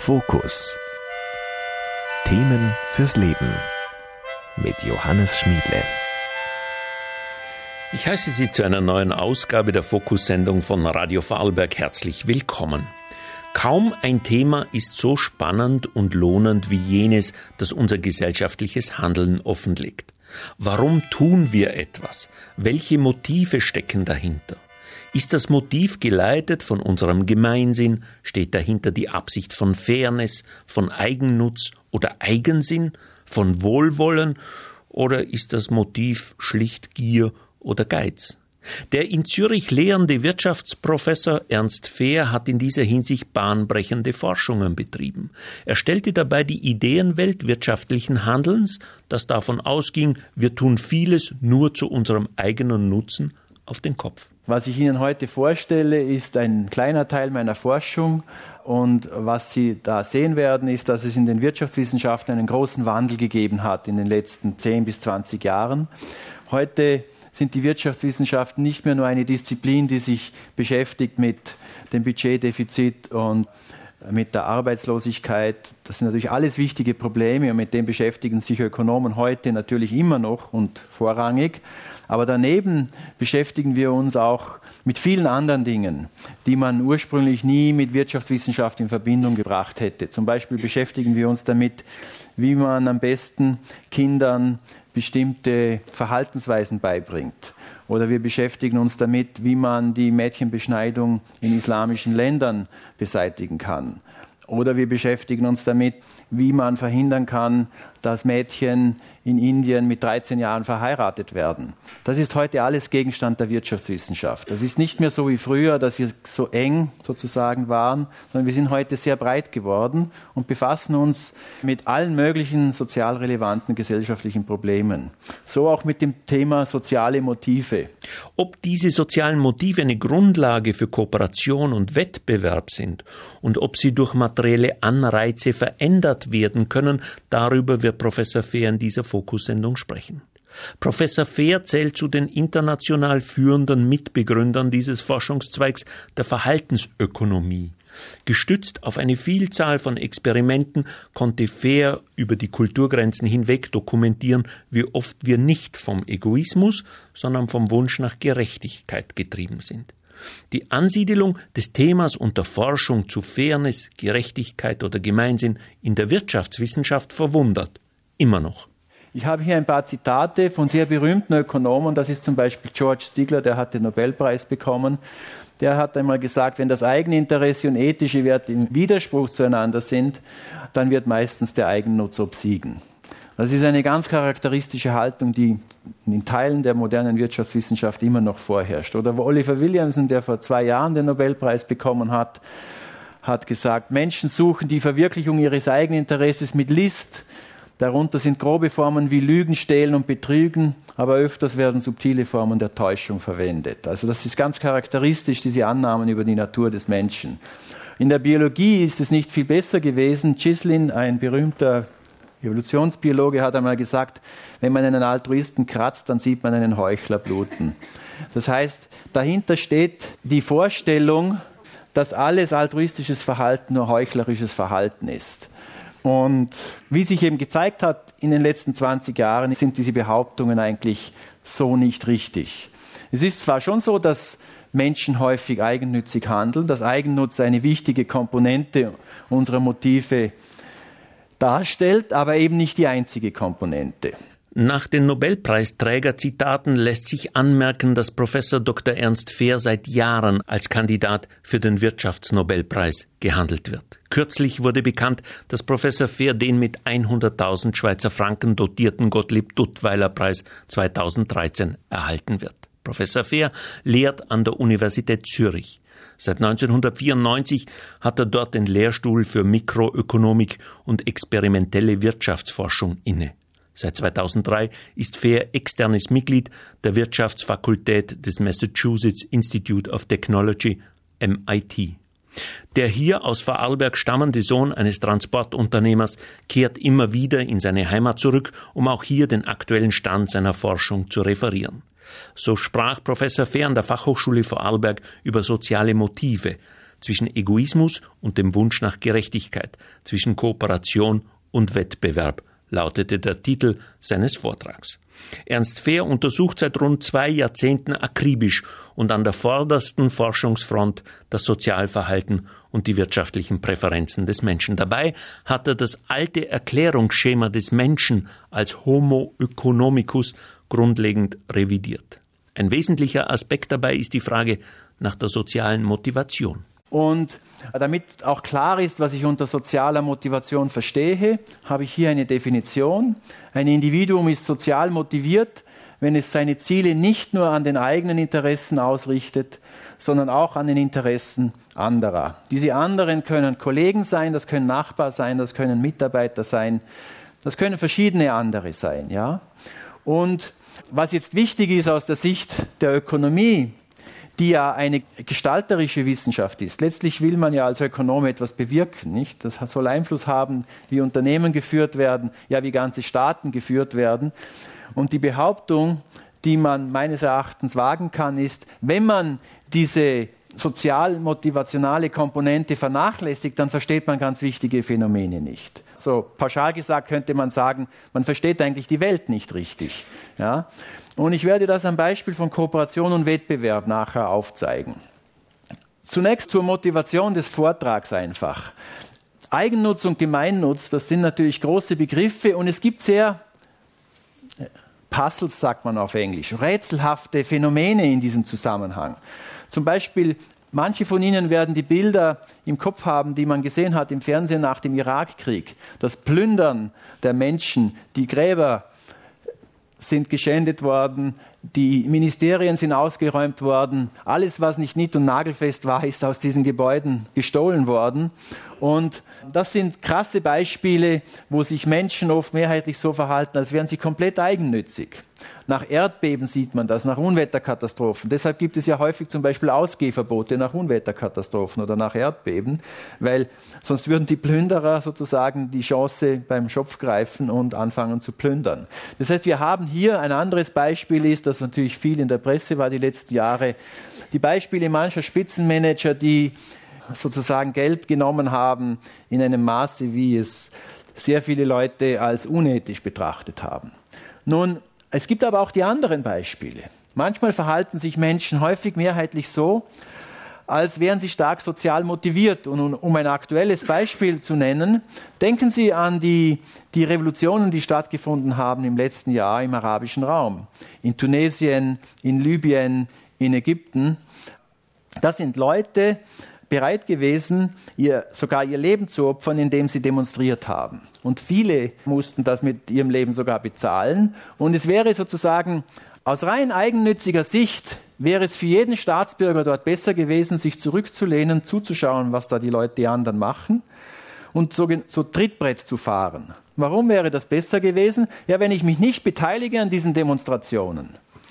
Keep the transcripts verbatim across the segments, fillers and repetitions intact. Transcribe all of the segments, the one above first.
Fokus. Themen fürs Leben mit Johannes Schmiedle. Ich heiße Sie zu einer neuen Ausgabe der Fokus-Sendung von Radio Vorarlberg herzlich willkommen. Kaum ein Thema ist so spannend und lohnend wie jenes, das unser gesellschaftliches Handeln offenlegt. Warum tun wir etwas? Welche Motive stecken dahinter? Ist das Motiv geleitet von unserem Gemeinsinn? Steht dahinter die Absicht von Fairness, von Eigennutz oder Eigensinn, von Wohlwollen? Oder ist das Motiv schlicht Gier oder Geiz? Der in Zürich lehrende Wirtschaftsprofessor Ernst Fehr hat in dieser Hinsicht bahnbrechende Forschungen betrieben. Er stellte dabei die Ideenwelt wirtschaftlichen Handelns, das davon ausging, wir tun vieles nur zu unserem eigenen Nutzen, auf den Kopf. Was ich Ihnen heute vorstelle, ist ein kleiner Teil meiner Forschung. Und was Sie da sehen werden, ist, dass es in den Wirtschaftswissenschaften einen großen Wandel gegeben hat in den letzten zehn bis zwanzig Jahren. Heute sind die Wirtschaftswissenschaften nicht mehr nur eine Disziplin, die sich beschäftigt mit dem Budgetdefizit und mit der Arbeitslosigkeit. Das sind natürlich alles wichtige Probleme und mit dem beschäftigen sich Ökonomen heute natürlich immer noch und vorrangig. Aber daneben beschäftigen wir uns auch mit vielen anderen Dingen, die man ursprünglich nie mit Wirtschaftswissenschaft in Verbindung gebracht hätte. Zum Beispiel beschäftigen wir uns damit, wie man am besten Kindern bestimmte Verhaltensweisen beibringt. Oder wir beschäftigen uns damit, wie man die Mädchenbeschneidung in islamischen Ländern beseitigen kann. Oder wir beschäftigen uns damit, wie man verhindern kann, dass Mädchen in Indien mit dreizehn Jahren verheiratet werden. Das ist heute alles Gegenstand der Wirtschaftswissenschaft. Das ist nicht mehr so wie früher, dass wir so eng sozusagen waren, sondern wir sind heute sehr breit geworden und befassen uns mit allen möglichen sozial relevanten gesellschaftlichen Problemen. So auch mit dem Thema soziale Motive. Ob diese sozialen Motive eine Grundlage für Kooperation und Wettbewerb sind und ob sie durch materielle Anreize verändert werden können, darüber wird Professor Fehr in dieser Fokussendung sprechen. Professor Fehr zählt zu den international führenden Mitbegründern dieses Forschungszweigs der Verhaltensökonomie. Gestützt auf eine Vielzahl von Experimenten konnte Fehr über die Kulturgrenzen hinweg dokumentieren, wie oft wir nicht vom Egoismus, sondern vom Wunsch nach Gerechtigkeit getrieben sind. Die Ansiedelung des Themas unter Forschung zu Fairness, Gerechtigkeit oder Gemeinsinn in der Wirtschaftswissenschaft verwundert. Immer noch. Ich habe hier ein paar Zitate von sehr berühmten Ökonomen. Das ist zum Beispiel George Stigler, der hat den Nobelpreis bekommen. Der hat einmal gesagt, wenn das Eigeninteresse und ethische Werte im Widerspruch zueinander sind, dann wird meistens der Eigennutz obsiegen. Das ist eine ganz charakteristische Haltung, die in Teilen der modernen Wirtschaftswissenschaft immer noch vorherrscht. Oder Oliver Williamson, der vor zwei Jahren den Nobelpreis bekommen hat, hat gesagt, Menschen suchen die Verwirklichung ihres Eigeninteresses mit List. Darunter sind grobe Formen wie Lügen, Stehlen und Betrügen, aber öfters werden subtile Formen der Täuschung verwendet. Also das ist ganz charakteristisch, diese Annahmen über die Natur des Menschen. In der Biologie ist es nicht viel besser gewesen. Gislin, ein berühmter Evolutionsbiologe, hat einmal gesagt, wenn man einen Altruisten kratzt, dann sieht man einen Heuchler bluten. Das heißt, dahinter steht die Vorstellung, dass alles altruistisches Verhalten nur heuchlerisches Verhalten ist. Und wie sich eben gezeigt hat in den letzten zwanzig Jahren, sind diese Behauptungen eigentlich so nicht richtig. Es ist zwar schon so, dass Menschen häufig eigennützig handeln, dass Eigennutz eine wichtige Komponente unserer Motive darstellt, aber eben nicht die einzige Komponente. Nach den Nobelpreisträger-Zitaten lässt sich anmerken, dass Professor Doktor Ernst Fehr seit Jahren als Kandidat für den Wirtschaftsnobelpreis gehandelt wird. Kürzlich wurde bekannt, dass Professor Fehr den mit hunderttausend Schweizer Franken dotierten Gottlieb-Duttweiler-Preis zweitausenddreizehn erhalten wird. Professor Fehr lehrt an der Universität Zürich. Seit neunzehnhundertvierundneunzig hat er dort den Lehrstuhl für Mikroökonomik und experimentelle Wirtschaftsforschung inne. Seit zweitausenddrei ist Fehr externes Mitglied der Wirtschaftsfakultät des Massachusetts Institute of Technology, M I T. Der hier aus Vorarlberg stammende Sohn eines Transportunternehmers kehrt immer wieder in seine Heimat zurück, um auch hier den aktuellen Stand seiner Forschung zu referieren. So sprach Professor Fehr an der Fachhochschule Vorarlberg über soziale Motive. zwischen Egoismus und dem Wunsch nach Gerechtigkeit, zwischen Kooperation und Wettbewerb, lautete der Titel seines Vortrags. Ernst Fehr untersucht seit rund zwei Jahrzehnten akribisch und an der vordersten Forschungsfront das Sozialverhalten und die wirtschaftlichen Präferenzen des Menschen. Dabei hat er das alte Erklärungsschema des Menschen als Homo economicus grundlegend revidiert. Ein wesentlicher Aspekt dabei ist die Frage nach der sozialen Motivation. Und damit auch klar ist, was ich unter sozialer Motivation verstehe, habe ich hier eine Definition. Ein Individuum ist sozial motiviert, wenn es seine Ziele nicht nur an den eigenen Interessen ausrichtet, sondern auch an den Interessen anderer. Diese anderen können Kollegen sein, das können Nachbarn sein, das können Mitarbeiter sein, das können verschiedene andere sein, ja. Und was jetzt wichtig ist aus der Sicht der Ökonomie, die ja eine gestalterische Wissenschaft ist. Letztlich will man ja als Ökonom etwas bewirken, nicht? Das soll Einfluss haben, wie Unternehmen geführt werden, ja, wie ganze Staaten geführt werden. Und die Behauptung, die man meines Erachtens wagen kann, ist, wenn man diese sozial-motivationale Komponente vernachlässigt, dann versteht man ganz wichtige Phänomene nicht. So pauschal gesagt könnte man sagen, man versteht eigentlich die Welt nicht richtig. Ja? Und ich werde das am Beispiel von Kooperation und Wettbewerb nachher aufzeigen. Zunächst zur Motivation des Vortrags einfach. Eigennutz und Gemeinnutz, das sind natürlich große Begriffe und es gibt sehr Puzzles, sagt man auf Englisch, rätselhafte Phänomene in diesem Zusammenhang. Zum Beispiel, manche von Ihnen werden die Bilder im Kopf haben, die man gesehen hat im Fernsehen nach dem Irakkrieg. Das Plündern der Menschen, die Gräber sind geschändet worden, die Ministerien sind ausgeräumt worden, alles, was nicht nied- und nagelfest war, ist aus diesen Gebäuden gestohlen worden. Und das sind krasse Beispiele, wo sich Menschen oft mehrheitlich so verhalten, als wären sie komplett eigennützig. Nach Erdbeben sieht man das, nach Unwetterkatastrophen. Deshalb gibt es ja häufig zum Beispiel Ausgehverbote nach Unwetterkatastrophen oder nach Erdbeben, weil sonst würden die Plünderer sozusagen die Chance beim Schopf greifen und anfangen zu plündern. Das heißt, wir haben hier ein anderes Beispiel, ist, das natürlich viel in der Presse war die letzten Jahre, die Beispiele mancher Spitzenmanager, die sozusagen Geld genommen haben in einem Maße, wie es sehr viele Leute als unethisch betrachtet haben. Nun, es gibt aber auch die anderen Beispiele. Manchmal verhalten sich Menschen häufig mehrheitlich so, als wären sie stark sozial motiviert. Und um ein aktuelles Beispiel zu nennen, denken Sie an die, die Revolutionen, die stattgefunden haben im letzten Jahr im arabischen Raum. In Tunesien, in Libyen, in Ägypten. Das sind Leute bereit gewesen, ihr, sogar ihr Leben zu opfern, indem sie demonstriert haben. Und viele mussten das mit ihrem Leben sogar bezahlen. Und es wäre sozusagen aus rein eigennütziger Sicht, wäre es für jeden Staatsbürger dort besser gewesen, sich zurückzulehnen, zuzuschauen, was da die Leute, die anderen machen und so, so Trittbrett zu fahren. Warum wäre das besser gewesen? Ja, wenn ich mich nicht beteilige an diesen Demonstrationen,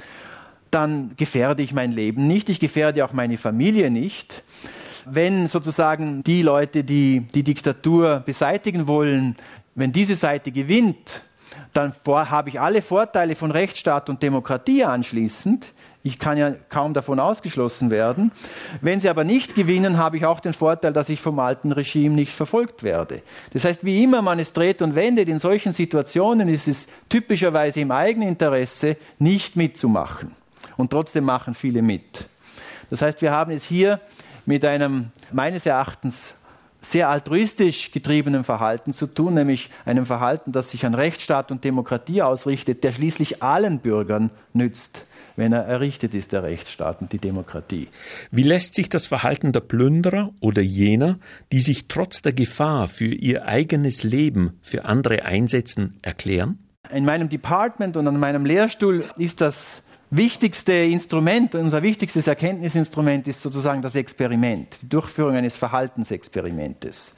dann gefährde ich mein Leben nicht, ich gefährde auch meine Familie nicht. Wenn sozusagen die Leute, die die Diktatur beseitigen wollen, wenn diese Seite gewinnt, dann habe ich alle Vorteile von Rechtsstaat und Demokratie anschließend. Ich kann ja kaum davon ausgeschlossen werden. Wenn sie aber nicht gewinnen, habe ich auch den Vorteil, dass ich vom alten Regime nicht verfolgt werde. Das heißt, wie immer man es dreht und wendet, in solchen Situationen ist es typischerweise im Eigeninteresse, nicht mitzumachen. Und trotzdem machen viele mit. Das heißt, wir haben es hier mit einem meines Erachtens sehr altruistisch getriebenen Verhalten zu tun, nämlich einem Verhalten, das sich an Rechtsstaat und Demokratie ausrichtet, der schließlich allen Bürgern nützt, wenn er errichtet ist, der Rechtsstaat und die Demokratie. Wie lässt sich das Verhalten der Plünderer oder jener, die sich trotz der Gefahr für ihr eigenes Leben für andere einsetzen, erklären? In meinem Department und an meinem Lehrstuhl ist das wichtigste Instrument, unser wichtigstes Erkenntnisinstrument ist sozusagen das Experiment, die Durchführung eines Verhaltensexperimentes.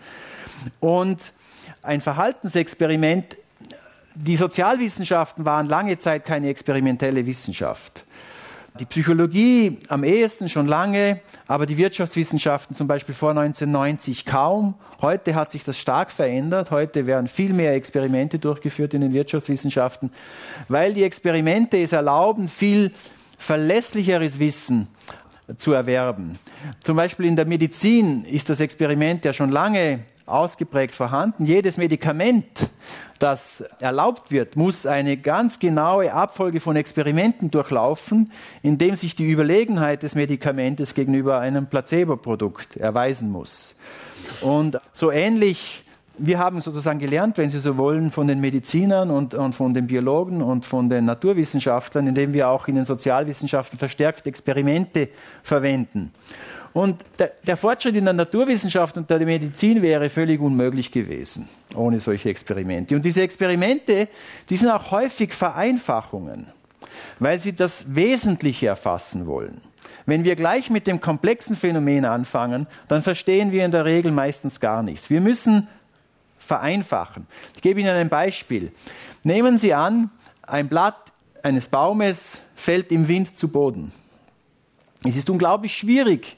Und ein Verhaltensexperiment, die Sozialwissenschaften waren lange Zeit keine experimentelle Wissenschaft. Die Psychologie am ehesten schon lange, aber die Wirtschaftswissenschaften zum Beispiel vor neunzehnhundertneunzig kaum. Heute hat sich das stark verändert. Heute werden viel mehr Experimente durchgeführt in den Wirtschaftswissenschaften, weil die Experimente es erlauben, viel verlässlicheres Wissen zu erwerben. Zum Beispiel in der Medizin ist das Experiment ja schon lange ausgeprägt vorhanden. Jedes Medikament, das erlaubt wird, muss eine ganz genaue Abfolge von Experimenten durchlaufen, in dem sich die Überlegenheit des Medikamentes gegenüber einem Placebo-Produkt erweisen muss. Und so ähnlich, wir haben sozusagen gelernt, wenn Sie so wollen, von den Medizinern und, und von den Biologen und von den Naturwissenschaftlern, indem wir auch in den Sozialwissenschaften verstärkt Experimente verwenden. Und der, der Fortschritt in der Naturwissenschaft und der Medizin wäre völlig unmöglich gewesen, ohne solche Experimente. Und diese Experimente, die sind auch häufig Vereinfachungen, weil sie das Wesentliche erfassen wollen. Wenn wir gleich mit dem komplexen Phänomen anfangen, dann verstehen wir in der Regel meistens gar nichts. Wir müssen vereinfachen. Ich gebe Ihnen ein Beispiel. Nehmen Sie an, ein Blatt eines Baumes fällt im Wind zu Boden. Es ist unglaublich schwierig,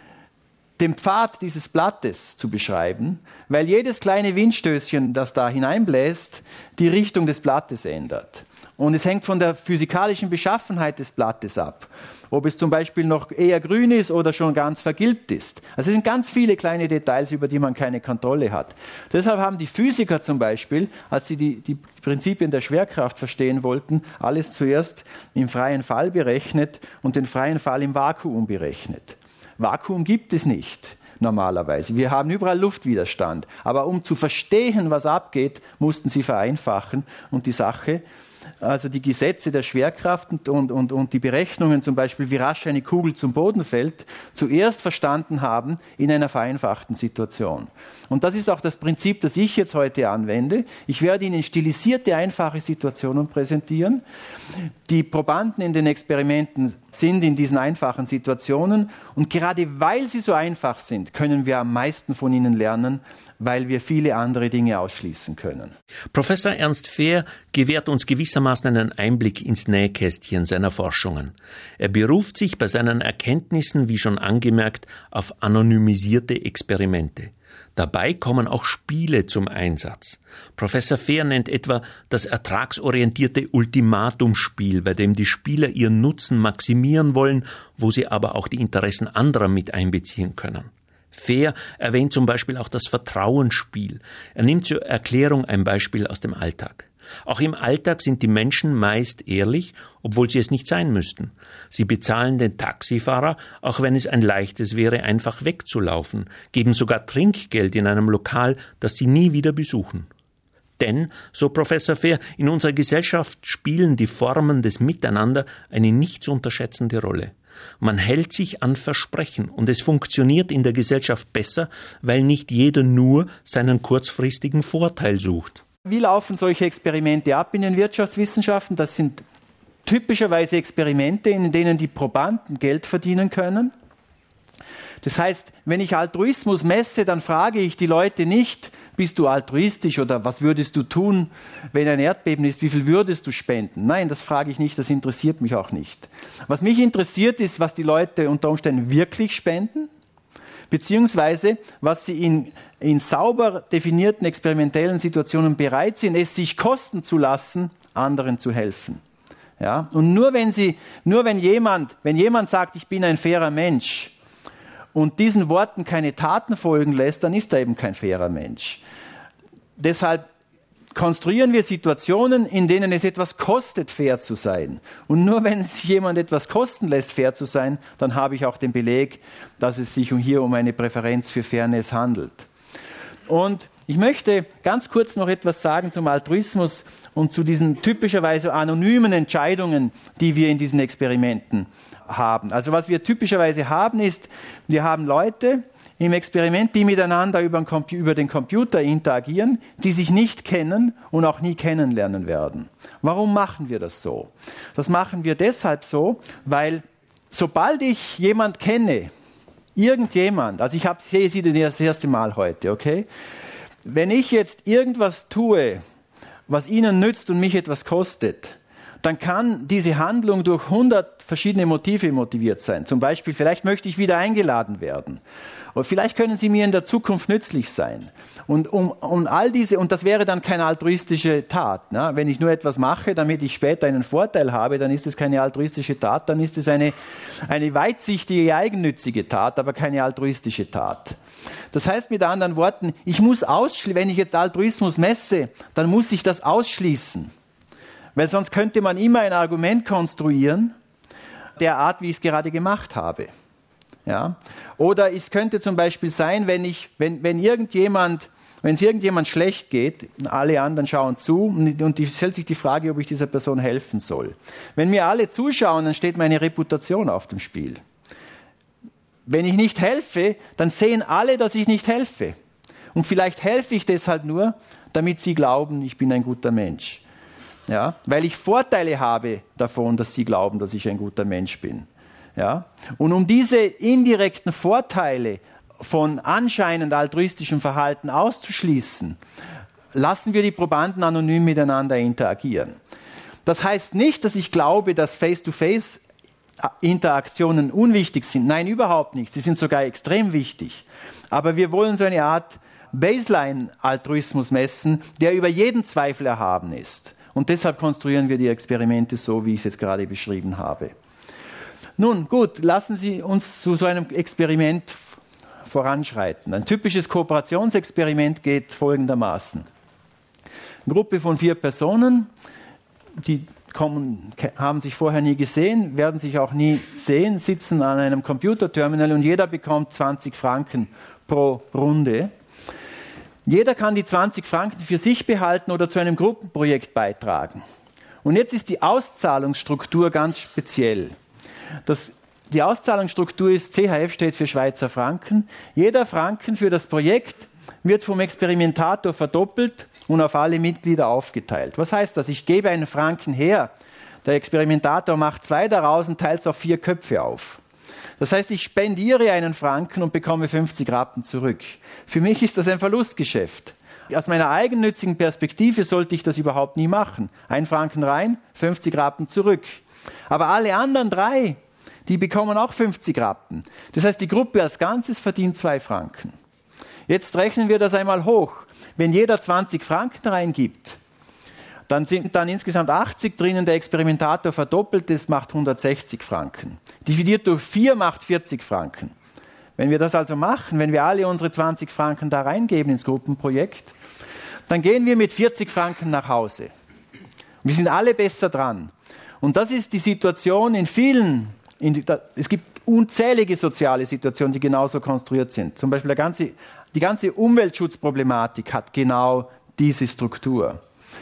den Pfad dieses Blattes zu beschreiben, weil jedes kleine Windstößchen, das da hineinbläst, die Richtung des Blattes ändert. Und es hängt von der physikalischen Beschaffenheit des Blattes ab, ob es zum Beispiel noch eher grün ist oder schon ganz vergilbt ist. Also es sind ganz viele kleine Details, über die man keine Kontrolle hat. Deshalb haben die Physiker zum Beispiel, als sie die, die Prinzipien der Schwerkraft verstehen wollten, alles zuerst im freien Fall berechnet und den freien Fall im Vakuum berechnet. Vakuum gibt es nicht normalerweise. Wir haben überall Luftwiderstand. Aber um zu verstehen, was abgeht, mussten sie vereinfachen und die Sache, also die Gesetze der Schwerkraft und, und, und, und die Berechnungen, zum Beispiel wie rasch eine Kugel zum Boden fällt, zuerst verstanden haben in einer vereinfachten Situation. Und das ist auch das Prinzip, das ich jetzt heute anwende. Ich werde Ihnen stilisierte, einfache Situationen präsentieren. Die Probanden in den Experimenten sind in diesen einfachen Situationen und gerade weil sie so einfach sind, können wir am meisten von ihnen lernen, weil wir viele andere Dinge ausschließen können. Professor Ernst Fehr gewährt uns gewissermaßen einen Einblick ins Nähkästchen seiner Forschungen. Er beruft sich bei seinen Erkenntnissen, wie schon angemerkt, auf anonymisierte Experimente. Dabei kommen auch Spiele zum Einsatz. Professor Fehr nennt etwa das ertragsorientierte Ultimatumspiel, bei dem die Spieler ihren Nutzen maximieren wollen, wo sie aber auch die Interessen anderer mit einbeziehen können. Fehr erwähnt zum Beispiel auch das Vertrauensspiel. Er nimmt zur Erklärung ein Beispiel aus dem Alltag. Auch im Alltag sind die Menschen meist ehrlich, obwohl sie es nicht sein müssten. Sie bezahlen den Taxifahrer, auch wenn es ein leichtes wäre, einfach wegzulaufen, geben sogar Trinkgeld in einem Lokal, das sie nie wieder besuchen. Denn, so Professor Fehr, in unserer Gesellschaft spielen die Formen des Miteinander eine nicht zu unterschätzende Rolle. Man hält sich an Versprechen und es funktioniert in der Gesellschaft besser, weil nicht jeder nur seinen kurzfristigen Vorteil sucht. Wie laufen solche Experimente ab in den Wirtschaftswissenschaften? Das sind typischerweise Experimente, in denen die Probanden Geld verdienen können. Das heißt, wenn ich Altruismus messe, dann frage ich die Leute nicht, bist du altruistisch oder was würdest du tun, wenn ein Erdbeben ist, wie viel würdest du spenden? Nein, das frage ich nicht, das interessiert mich auch nicht. Was mich interessiert ist, was die Leute unter Umständen wirklich spenden, beziehungsweise was sie in, in sauber definierten experimentellen Situationen bereit sind, es sich kosten zu lassen, anderen zu helfen. Ja? Und nur wenn sie, nur wenn jemand, wenn jemand sagt, ich bin ein fairer Mensch, und diesen Worten keine Taten folgen lässt, dann ist er eben kein fairer Mensch. Deshalb konstruieren wir Situationen, in denen es etwas kostet, fair zu sein. Und nur wenn es jemand etwas kosten lässt, fair zu sein, dann habe ich auch den Beleg, dass es sich hier um eine Präferenz für Fairness handelt. Und ich möchte ganz kurz noch etwas sagen zum Altruismus und zu diesen typischerweise anonymen Entscheidungen, die wir in diesen Experimenten haben. Also was wir typischerweise haben ist, wir haben Leute im Experiment, die miteinander über den, Compu- über den Computer interagieren, die sich nicht kennen und auch nie kennenlernen werden. Warum machen wir das so? Das machen wir deshalb so, weil sobald ich jemand kenne, irgendjemand, also ich hab, sehe Sie das erste Mal heute, okay? Wenn ich jetzt irgendwas tue, was Ihnen nützt und mich etwas kostet, dann kann diese Handlung durch hundert verschiedene Motive motiviert sein. Zum Beispiel, vielleicht möchte ich wieder eingeladen werden. Oder vielleicht können sie mir in der Zukunft nützlich sein. Und um, um all diese, und das wäre dann keine altruistische Tat. Ne? Wenn ich nur etwas mache, damit ich später einen Vorteil habe, dann ist es keine altruistische Tat, dann ist es eine, eine weitsichtige, eigennützige Tat, aber keine altruistische Tat. Das heißt mit anderen Worten, ich muss ausschließen, wenn ich jetzt Altruismus messe, dann muss ich das ausschließen. Weil sonst könnte man immer ein Argument konstruieren, der Art, wie ich es gerade gemacht habe. Ja? Oder es könnte zum Beispiel sein, wenn, ich, wenn, wenn irgendjemand, wenn es irgendjemand schlecht geht, alle anderen schauen zu und, und die, stellt sich die Frage, ob ich dieser Person helfen soll. Wenn mir alle zuschauen, dann steht meine Reputation auf dem Spiel. Wenn ich nicht helfe, dann sehen alle, dass ich nicht helfe. Und vielleicht helfe ich deshalb nur, damit sie glauben, ich bin ein guter Mensch. Ja? Weil ich Vorteile habe davon, dass sie glauben, dass ich ein guter Mensch bin. Ja? Und um diese indirekten Vorteile von anscheinend altruistischem Verhalten auszuschließen, lassen wir die Probanden anonym miteinander interagieren. Das heißt nicht, dass ich glaube, dass Face-to-Face-Interaktionen unwichtig sind. Nein, überhaupt nicht. Sie sind sogar extrem wichtig. Aber wir wollen so eine Art Baseline-Altruismus messen, der über jeden Zweifel erhaben ist. Und deshalb konstruieren wir die Experimente so, wie ich es jetzt gerade beschrieben habe. Nun gut, lassen Sie uns zu so einem Experiment voranschreiten. Ein typisches Kooperationsexperiment geht folgendermaßen. Eine Gruppe von vier Personen, die kommen, haben sich vorher nie gesehen, werden sich auch nie sehen, sitzen an einem Computerterminal und jeder bekommt zwanzig Franken pro Runde. Jeder kann die zwanzig Franken für sich behalten oder zu einem Gruppenprojekt beitragen. Und jetzt ist die Auszahlungsstruktur ganz speziell. Das, die Auszahlungsstruktur ist, C H F steht für Schweizer Franken. Jeder Franken für das Projekt wird vom Experimentator verdoppelt und auf alle Mitglieder aufgeteilt. Was heißt das? Ich gebe einen Franken her, der Experimentator macht zwei daraus und teilt es auf vier Köpfe auf. Das heißt, ich spendiere einen Franken und bekomme fünfzig Rappen zurück. Für mich ist das ein Verlustgeschäft. Aus meiner eigennützigen Perspektive sollte ich das überhaupt nie machen. Ein Franken rein, fünfzig Rappen zurück. Aber alle anderen drei, die bekommen auch fünfzig Rappen. Das heißt, die Gruppe als Ganzes verdient zwei Franken. Jetzt rechnen wir das einmal hoch. Wenn jeder zwanzig Franken reingibt, dann sind dann insgesamt achtzig drinnen, der Experimentator verdoppelt, das macht hundertsechzig Franken. Dividiert durch vier macht vierzig Franken. Wenn wir das also machen, wenn wir alle unsere zwanzig Franken da reingeben ins Gruppenprojekt, dann gehen wir mit vierzig Franken nach Hause. Wir sind alle besser dran. Und das ist die Situation in vielen, in, da, es gibt unzählige soziale Situationen, die genauso konstruiert sind. Zum Beispiel der ganze, die ganze Umweltschutzproblematik hat genau diese Struktur.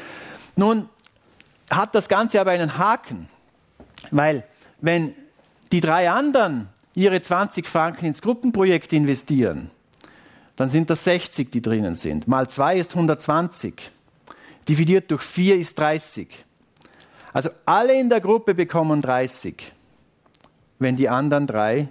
Nun hat das Ganze aber einen Haken, weil wenn die drei anderen ihre zwanzig Franken ins Gruppenprojekt investieren, dann sind das sechzig, die drinnen sind. Mal zwei ist hundertzwanzig. Dividiert durch vier ist dreißig. Also alle in der Gruppe bekommen dreißig, wenn die anderen drei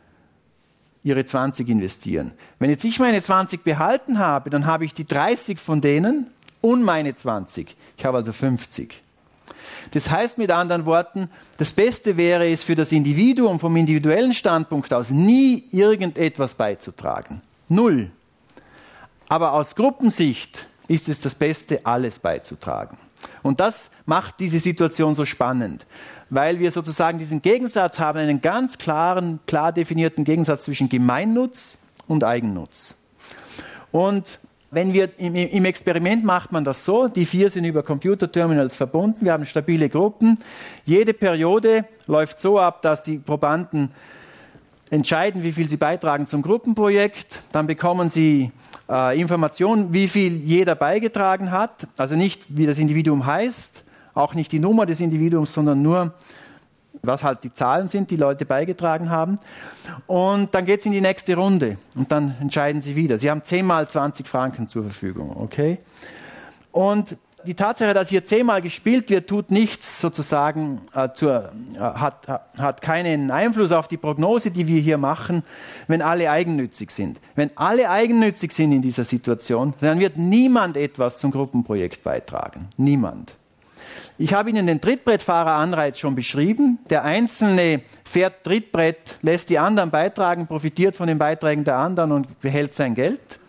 ihre zwanzig investieren. Wenn jetzt ich meine zwanzig behalten habe, dann habe ich die dreißig von denen und meine zwanzig. Ich habe also fünfzig. Das heißt mit anderen Worten, das Beste wäre es für das Individuum vom individuellen Standpunkt aus, nie irgendetwas beizutragen. Null. Aber aus Gruppensicht ist es das Beste, alles beizutragen. Und das macht diese Situation so spannend, weil wir sozusagen diesen Gegensatz haben, einen ganz klaren, klar definierten Gegensatz zwischen Gemeinnutz und Eigennutz. Und wenn wir im, im Experiment macht man das so, die vier sind über Computerterminals verbunden, wir haben stabile Gruppen. Jede Periode läuft so ab, dass die Probanden entscheiden, wie viel sie beitragen zum Gruppenprojekt. Dann bekommen sie äh, Informationen, wie viel jeder beigetragen hat. Also nicht, wie das Individuum heißt, auch nicht die Nummer des Individuums, sondern nur, was halt die Zahlen sind, die Leute beigetragen haben. Und dann geht es in die nächste Runde und dann entscheiden sie wieder. Sie haben zehn mal zwanzig Franken zur Verfügung, okay? Und die Tatsache, dass hier zehnmal gespielt wird, tut nichts sozusagen, äh, zur, äh, hat, hat keinen Einfluss auf die Prognose, die wir hier machen, wenn alle eigennützig sind. Wenn alle eigennützig sind in dieser Situation, dann wird niemand etwas zum Gruppenprojekt beitragen. Niemand. Ich habe Ihnen den Trittbrettfahreranreiz schon beschrieben. Der Einzelne fährt Trittbrett, lässt die anderen beitragen, profitiert von den Beiträgen der anderen und behält sein Geld.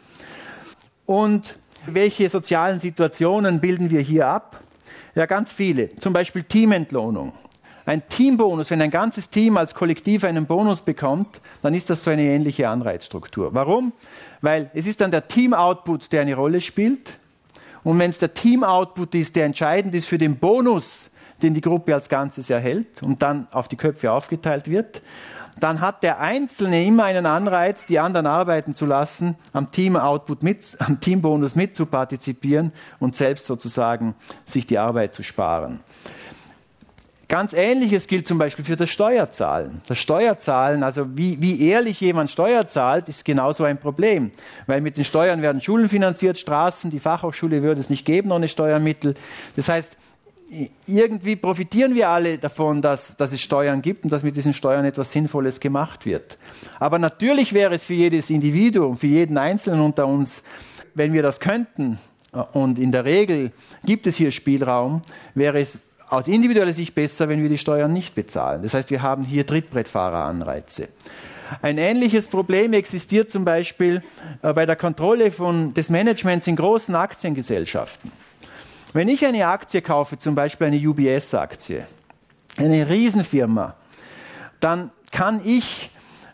Und welche sozialen Situationen bilden wir hier ab? Ja, ganz viele. Zum Beispiel Teamentlohnung. Ein Teambonus, wenn ein ganzes Team als Kollektiv einen Bonus bekommt, dann ist das so eine ähnliche Anreizstruktur. Warum? Weil es ist dann der Team-Output, der eine Rolle spielt. Und wenn es der Team-Output ist, der entscheidend ist für den Bonus, den die Gruppe als Ganzes erhält und dann auf die Köpfe aufgeteilt wird, dann hat der Einzelne immer einen Anreiz, die anderen arbeiten zu lassen, am Team-Output mit, am Teambonus mitzupartizipieren und selbst sozusagen sich die Arbeit zu sparen. Ganz Ähnliches gilt zum Beispiel für das Steuerzahlen. Das Steuerzahlen, also wie, wie ehrlich jemand Steuer zahlt, ist genauso ein Problem. Weil mit den Steuern werden Schulen finanziert, Straßen, die Fachhochschule würde es nicht geben ohne Steuermittel. Das heißt, irgendwie profitieren wir alle davon, dass, dass es Steuern gibt und dass mit diesen Steuern etwas Sinnvolles gemacht wird. Aber natürlich wäre es für jedes Individuum, für jeden Einzelnen unter uns, wenn wir das könnten, und in der Regel gibt es hier Spielraum, wäre es aus individueller Sicht besser, wenn wir die Steuern nicht bezahlen. Das heißt, wir haben hier Trittbrettfahreranreize. Ein ähnliches Problem existiert zum Beispiel bei der Kontrolle von, des Managements in großen Aktiengesellschaften. Wenn ich eine Aktie kaufe, zum Beispiel eine U B S-Aktie, eine Riesenfirma, dann kann ich,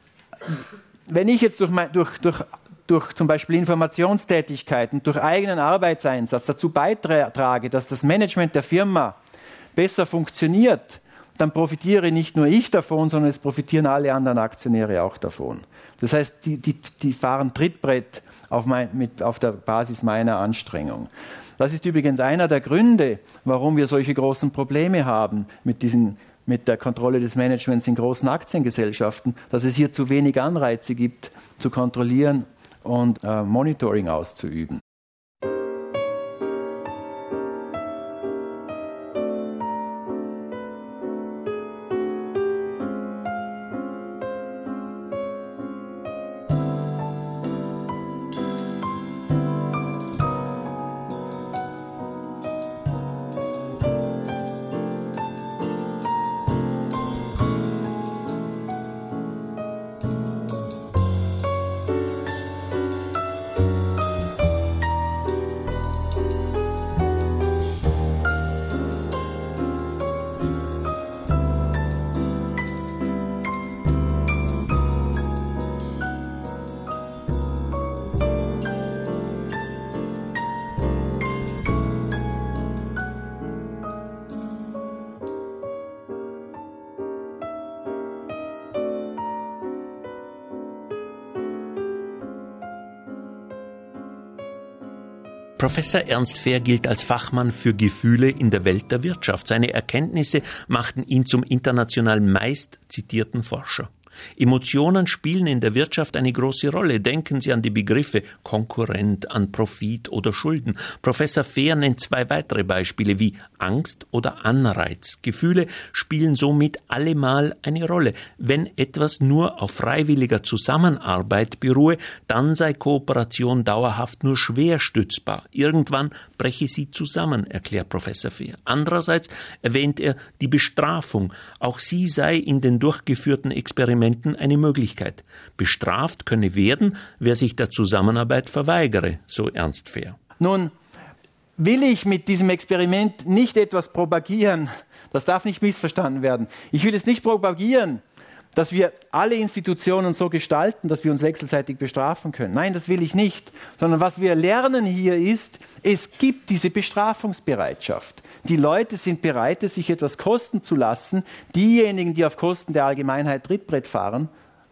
wenn ich jetzt durch, mein, durch, durch, durch zum Beispiel Informationstätigkeiten, durch eigenen Arbeitseinsatz dazu beitrage, dass das Management der Firma besser funktioniert, dann profitiere nicht nur ich davon, sondern es profitieren alle anderen Aktionäre auch davon. Das heißt, die, die, die fahren Trittbrett auf, mein, mit, auf der Basis meiner Anstrengung. Das ist übrigens einer der Gründe, warum wir solche großen Probleme haben mit, diesen, mit der Kontrolle des Managements in großen Aktiengesellschaften, dass es hier zu wenig Anreize gibt, zu kontrollieren und äh, Monitoring auszuüben. Professor Ernst Fehr gilt als Fachmann für Gefühle in der Welt der Wirtschaft. Seine Erkenntnisse machten ihn zum international meist zitierten Forscher. Emotionen spielen in der Wirtschaft eine große Rolle. Denken Sie an die Begriffe Konkurrent, an Profit oder Schulden. Professor Fehr nennt zwei weitere Beispiele wie Angst oder Anreiz. Gefühle spielen somit allemal eine Rolle. Wenn etwas nur auf freiwilliger Zusammenarbeit beruhe, dann sei Kooperation dauerhaft nur schwer stützbar. Irgendwann breche sie zusammen, erklärt Professor Fehr. Andererseits erwähnt er die Bestrafung. Auch sie sei in den durchgeführten Experimenten eine Möglichkeit. Bestraft könne werden, wer sich der Zusammenarbeit verweigere, so Ernst Fehr. Nun will ich mit diesem Experiment nicht etwas propagieren, das darf nicht missverstanden werden. Ich will es nicht propagieren, dass wir alle Institutionen so gestalten, dass wir uns wechselseitig bestrafen können. Nein, das will ich nicht. Sondern was wir lernen hier ist, es gibt diese Bestrafungsbereitschaft. Die Leute sind bereit, es sich etwas kosten zu lassen, diejenigen, die auf Kosten der Allgemeinheit Trittbrett fahren,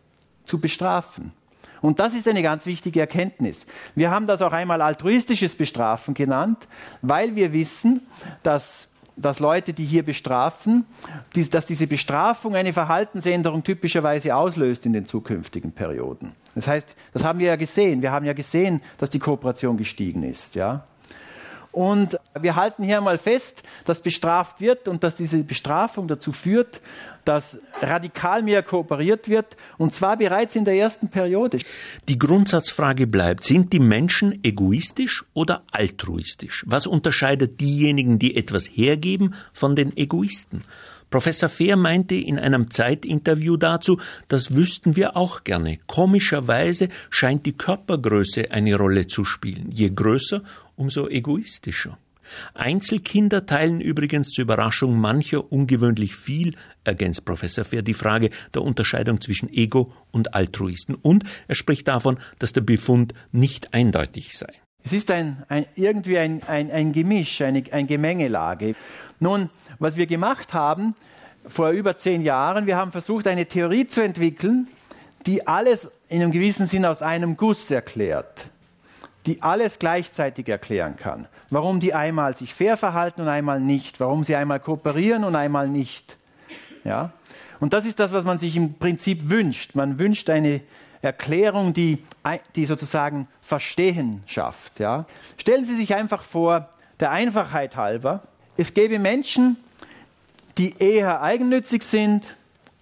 zu bestrafen. Und das ist eine ganz wichtige Erkenntnis. Wir haben das auch einmal altruistisches Bestrafen genannt, weil wir wissen, dass dass Leute, die hier bestrafen, die, dass diese Bestrafung eine Verhaltensänderung typischerweise auslöst in den zukünftigen Perioden. Das heißt, das haben wir ja gesehen. Wir haben ja gesehen, dass die Kooperation gestiegen ist. Ja? Und wir halten hier mal fest, dass bestraft wird und dass diese Bestrafung dazu führt, dass radikal mehr kooperiert wird, und zwar bereits in der ersten Periode. Die Grundsatzfrage bleibt, sind die Menschen egoistisch oder altruistisch? Was unterscheidet diejenigen, die etwas hergeben, von den Egoisten? Professor Fehr meinte in einem Zeitinterview dazu, das wüssten wir auch gerne. Komischerweise scheint die Körpergröße eine Rolle zu spielen. Je größer, umso egoistischer. Einzelkinder teilen übrigens zur Überraschung mancher ungewöhnlich viel, ergänzt Professor Fehr die Frage der Unterscheidung zwischen Ego und Altruisten. Und er spricht davon, dass der Befund nicht eindeutig sei. Es ist ein, ein, irgendwie ein, ein, ein Gemisch, eine, eine Gemengelage. Nun, was wir gemacht haben vor über zehn Jahren, wir haben versucht, eine Theorie zu entwickeln, die alles in einem gewissen Sinn aus einem Guss erklärt, die alles gleichzeitig erklären kann. Warum die einmal sich fair verhalten und einmal nicht, warum sie einmal kooperieren und einmal nicht. Ja? Und das ist das, was man sich im Prinzip wünscht. Man wünscht eine Erklärung, die, die sozusagen Verstehen schafft. Ja? Stellen Sie sich einfach vor, der Einfachheit halber, es gäbe Menschen, die eher eigennützig sind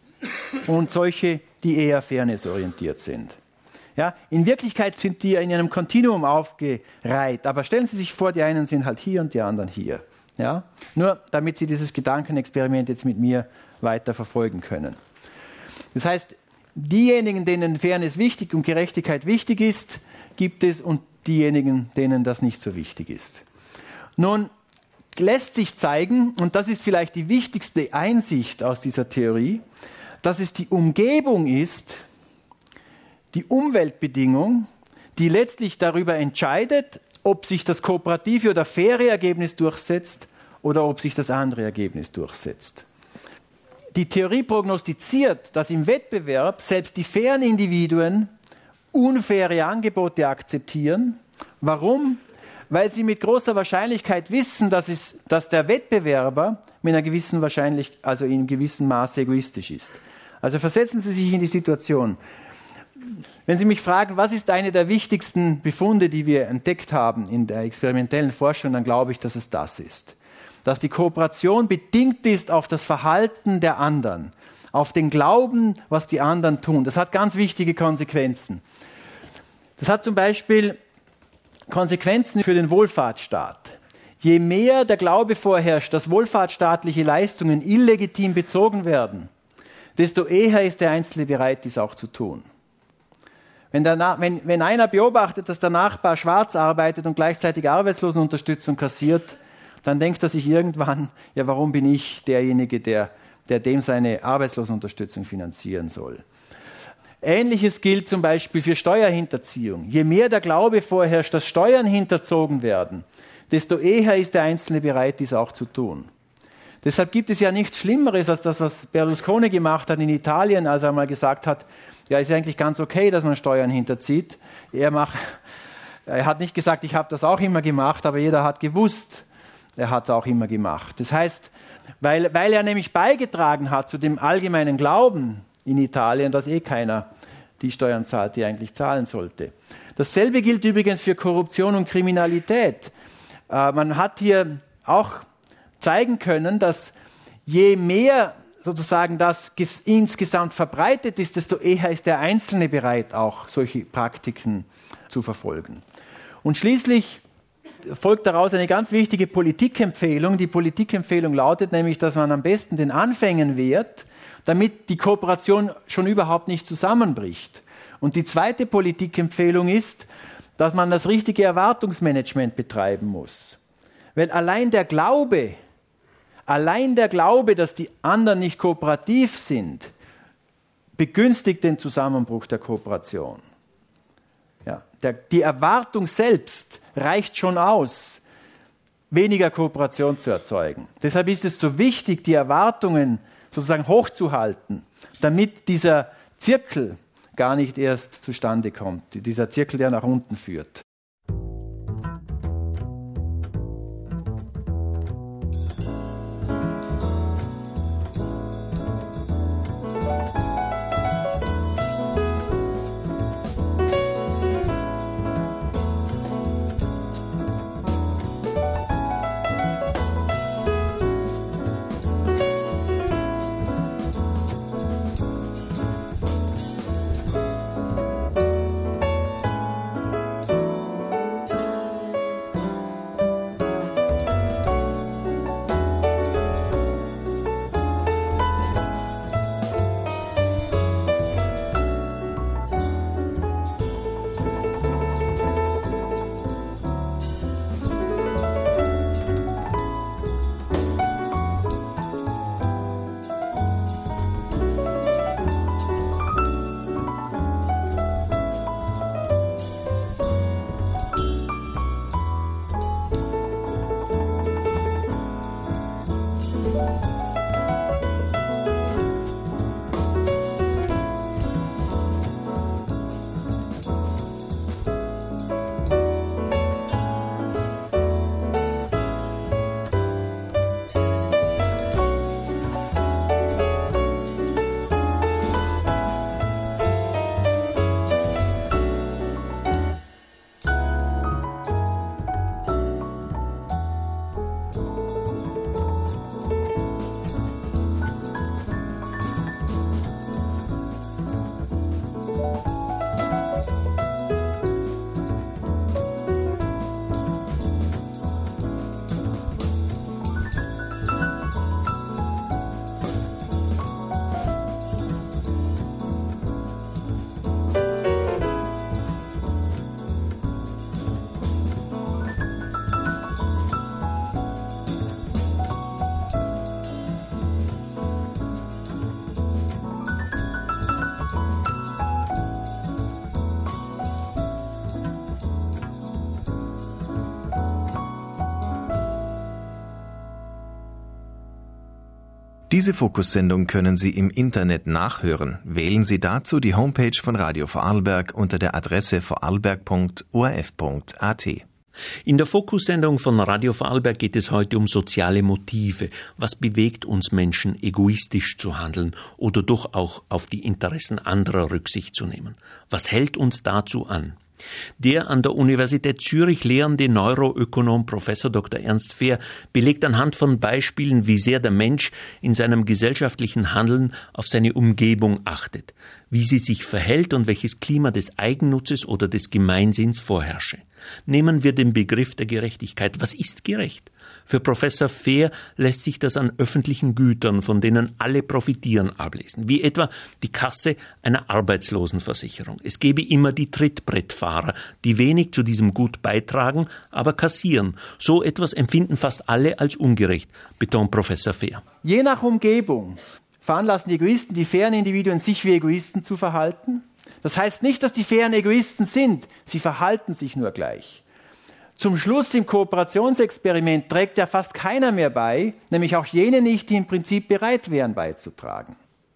und solche, die eher fairnessorientiert sind. Ja? In Wirklichkeit sind die in einem Kontinuum aufgereiht, aber stellen Sie sich vor, die einen sind halt hier und die anderen hier. Ja? Nur damit Sie dieses Gedankenexperiment jetzt mit mir weiter verfolgen können. Das heißt, diejenigen, denen Fairness wichtig und Gerechtigkeit wichtig ist, gibt es, und diejenigen, denen das nicht so wichtig ist. Nun lässt sich zeigen, und das ist vielleicht die wichtigste Einsicht aus dieser Theorie, dass es die Umgebung ist, die Umweltbedingung, die letztlich darüber entscheidet, ob sich das kooperative oder faire Ergebnis durchsetzt oder ob sich das andere Ergebnis durchsetzt. Die Theorie prognostiziert, dass im Wettbewerb selbst die fairen Individuen unfaire Angebote akzeptieren. Warum? Weil sie mit großer Wahrscheinlichkeit wissen, dass, es, dass der Wettbewerber mit einer gewissen Wahrscheinlich, also in einem gewissen Maße egoistisch ist. Also versetzen Sie sich in die Situation. Wenn Sie mich fragen, was ist eine der wichtigsten Befunde, die wir entdeckt haben in der experimentellen Forschung, dann glaube ich, dass es das ist. Dass die Kooperation bedingt ist auf das Verhalten der anderen, auf den Glauben, was die anderen tun. Das hat ganz wichtige Konsequenzen. Das hat zum Beispiel Konsequenzen für den Wohlfahrtsstaat. Je mehr der Glaube vorherrscht, dass wohlfahrtsstaatliche Leistungen illegitim bezogen werden, desto eher ist der Einzelne bereit, dies auch zu tun. Wenn, der, wenn, wenn einer beobachtet, dass der Nachbar schwarz arbeitet und gleichzeitig Arbeitslosenunterstützung kassiert, dann denkt er sich irgendwann, ja, warum bin ich derjenige, der, der dem seine Arbeitslosenunterstützung finanzieren soll? Ähnliches gilt zum Beispiel für Steuerhinterziehung. Je mehr der Glaube vorherrscht, dass Steuern hinterzogen werden, desto eher ist der Einzelne bereit, dies auch zu tun. Deshalb gibt es ja nichts Schlimmeres als das, was Berlusconi gemacht hat in Italien, als er mal gesagt hat, ja, ist eigentlich ganz okay, dass man Steuern hinterzieht. Er, macht, er hat nicht gesagt, ich habe das auch immer gemacht, aber jeder hat gewusst, er hat es auch immer gemacht. Das heißt, weil, weil er nämlich beigetragen hat zu dem allgemeinen Glauben in Italien, dass eh keiner die Steuern zahlt, die er eigentlich zahlen sollte. Dasselbe gilt übrigens für Korruption und Kriminalität. Äh, man hat hier auch zeigen können, dass je mehr sozusagen das insgesamt verbreitet ist, desto eher ist der Einzelne bereit, auch solche Praktiken zu verfolgen. Und schließlich folgt daraus eine ganz wichtige Politikempfehlung. Die Politikempfehlung lautet nämlich, dass man am besten den Anfängen wehrt, damit die Kooperation schon überhaupt nicht zusammenbricht. Und die zweite Politikempfehlung ist, dass man das richtige Erwartungsmanagement betreiben muss. Weil allein der Glaube, allein der Glaube, dass die anderen nicht kooperativ sind, begünstigt den Zusammenbruch der Kooperation. Ja, der, die Erwartung selbst reicht schon aus, weniger Kooperation zu erzeugen. Deshalb ist es so wichtig, die Erwartungen sozusagen hochzuhalten, damit dieser Zirkel gar nicht erst zustande kommt, dieser Zirkel, der nach unten führt. Diese Fokussendung können Sie im Internet nachhören. Wählen Sie dazu die Homepage von Radio Vorarlberg unter der Adresse vorarlberg punkt o r f punkt a t. In der Fokussendung von Radio Vorarlberg geht es heute um soziale Motive. Was bewegt uns Menschen, egoistisch zu handeln oder doch auch auf die Interessen anderer Rücksicht zu nehmen? Was hält uns dazu an? Der an der Universität Zürich lehrende Neuroökonom Professor Doktor Ernst Fehr belegt anhand von Beispielen, wie sehr der Mensch in seinem gesellschaftlichen Handeln auf seine Umgebung achtet, wie sie sich verhält und welches Klima des Eigennutzes oder des Gemeinsinns vorherrsche. Nehmen wir den Begriff der Gerechtigkeit. Was ist gerecht? Für Professor Fehr lässt sich das an öffentlichen Gütern, von denen alle profitieren, ablesen, wie etwa die Kasse einer Arbeitslosenversicherung. Es gebe immer die Trittbrettfahrer, die wenig zu diesem Gut beitragen, aber kassieren. So etwas empfinden fast alle als ungerecht, betont Professor Fehr. Je nach Umgebung veranlassen die Egoisten die fairen Individuen, sich wie Egoisten zu verhalten. Das heißt nicht, dass die fairen Egoisten sind, sie verhalten sich nur gleich. Zum Schluss im Kooperationsexperiment trägt ja fast keiner mehr bei, nämlich auch jene nicht, die im Prinzip bereit wären beizutragen.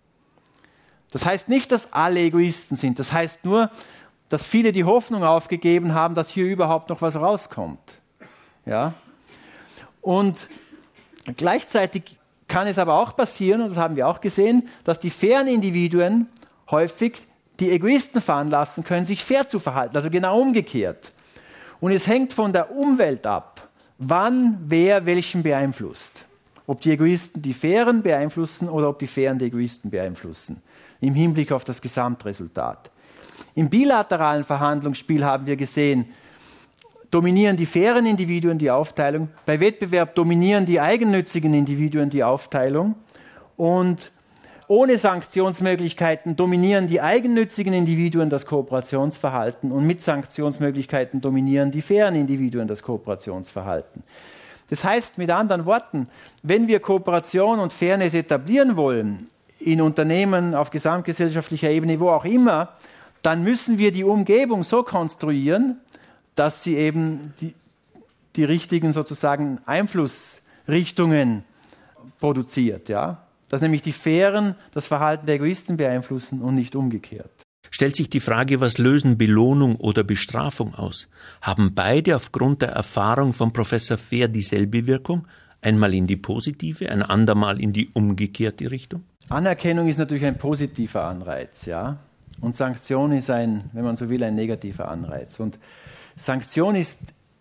Das heißt nicht, dass alle Egoisten sind, das heißt nur, dass viele die Hoffnung aufgegeben haben, dass hier überhaupt noch was rauskommt. Ja? Und gleichzeitig kann es aber auch passieren, und das haben wir auch gesehen, dass die fairen Individuen häufig die Egoisten veranlassen können, sich fair zu verhalten, also genau umgekehrt. Und es hängt von der Umwelt ab, wann wer welchen beeinflusst. Ob die Egoisten die Fairen beeinflussen oder ob die Fairen die Egoisten beeinflussen, im Hinblick auf das Gesamtresultat. Im bilateralen Verhandlungsspiel haben wir gesehen, dominieren die fairen Individuen die Aufteilung, bei Wettbewerb dominieren die eigennützigen Individuen die Aufteilung und ohne Sanktionsmöglichkeiten dominieren die eigennützigen Individuen das Kooperationsverhalten und mit Sanktionsmöglichkeiten dominieren die fairen Individuen das Kooperationsverhalten. Das heißt mit anderen Worten, wenn wir Kooperation und Fairness etablieren wollen, in Unternehmen, auf gesamtgesellschaftlicher Ebene, wo auch immer, dann müssen wir die Umgebung so konstruieren, dass sie eben die, die richtigen sozusagen Einflussrichtungen produziert, ja. Dass nämlich die Fairen das Verhalten der Egoisten beeinflussen und nicht umgekehrt. Stellt sich die Frage, was lösen Belohnung oder Bestrafung aus? Haben beide aufgrund der Erfahrung von Professor Fehr dieselbe Wirkung? Einmal in die positive, ein andermal in die umgekehrte Richtung? Anerkennung ist natürlich ein positiver Anreiz, ja. Und Sanktion ist ein, wenn man so will, ein negativer Anreiz. Und Sanktion ist,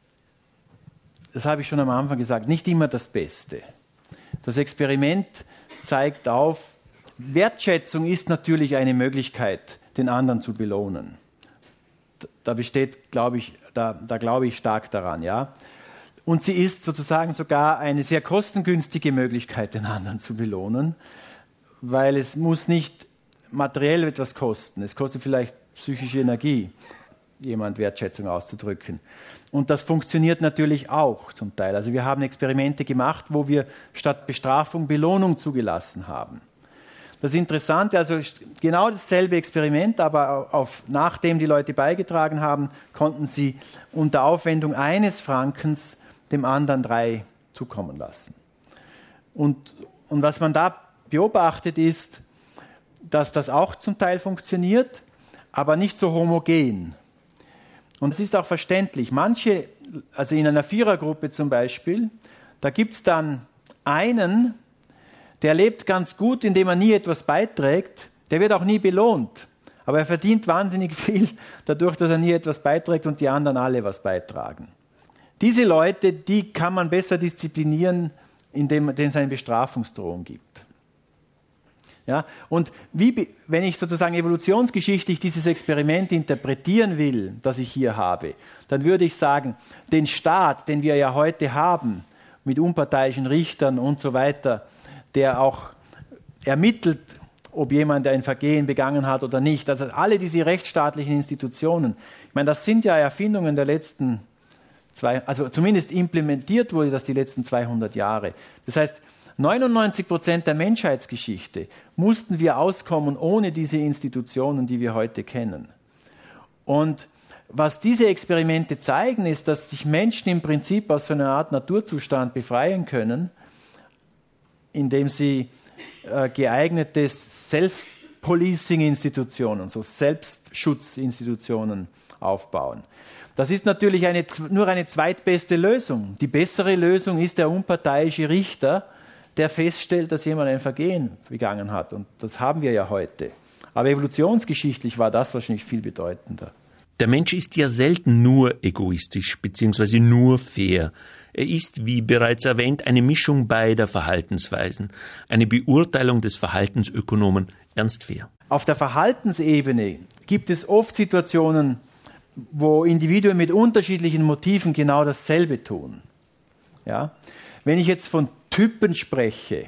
das habe ich schon am Anfang gesagt, nicht immer das Beste. Das Experiment zeigt auf, Wertschätzung ist natürlich eine Möglichkeit, den anderen zu belohnen. Da besteht, glaube ich, da, da glaube ich stark daran, ja. Und sie ist sozusagen sogar eine sehr kostengünstige Möglichkeit, den anderen zu belohnen, weil es muss nicht materiell etwas kosten. Es kostet vielleicht psychische Energie, jemand Wertschätzung auszudrücken. Und das funktioniert natürlich auch zum Teil. Also wir haben Experimente gemacht, wo wir statt Bestrafung Belohnung zugelassen haben. Das Interessante, also genau dasselbe Experiment, aber auf, nachdem die Leute beigetragen haben, konnten sie unter Aufwendung eines Frankens dem anderen drei zukommen lassen. Und, und was man da beobachtet ist, dass das auch zum Teil funktioniert, aber nicht so homogen. Und es ist auch verständlich. Manche, also in einer Vierergruppe zum Beispiel, da gibt es dann einen, der lebt ganz gut, indem er nie etwas beiträgt. Der wird auch nie belohnt. Aber er verdient wahnsinnig viel dadurch, dass er nie etwas beiträgt und die anderen alle was beitragen. Diese Leute, die kann man besser disziplinieren, indem es eine Bestrafungsdrohung gibt. Ja, und wie, wenn ich sozusagen evolutionsgeschichtlich dieses Experiment interpretieren will, das ich hier habe, dann würde ich sagen, den Staat, den wir ja heute haben, mit unparteiischen Richtern und so weiter, der auch ermittelt, ob jemand ein Vergehen begangen hat oder nicht, also alle diese rechtsstaatlichen Institutionen, ich meine, das sind ja Erfindungen der letzten zwei, also zumindest implementiert wurde das die letzten zweihundert Jahre. Das heißt, neunundneunzig Prozent der Menschheitsgeschichte mussten wir auskommen ohne diese Institutionen, die wir heute kennen. Und was diese Experimente zeigen, ist, dass sich Menschen im Prinzip aus so einer Art Naturzustand befreien können, indem sie äh, geeignete Self-Policing-Institutionen, so Selbstschutzinstitutionen aufbauen. Das ist natürlich eine, nur eine zweitbeste Lösung. Die bessere Lösung ist der unparteiische Richter, der feststellt, dass jemand ein Vergehen begangen hat. Und das haben wir ja heute. Aber evolutionsgeschichtlich war das wahrscheinlich viel bedeutender. Der Mensch ist ja selten nur egoistisch bzw. nur fair. Er ist, wie bereits erwähnt, eine Mischung beider Verhaltensweisen. Eine Beurteilung des Verhaltensökonomen Ernst Fehr. Auf der Verhaltensebene gibt es oft Situationen, wo Individuen mit unterschiedlichen Motiven genau dasselbe tun. Ja? Wenn ich jetzt von Typen spreche,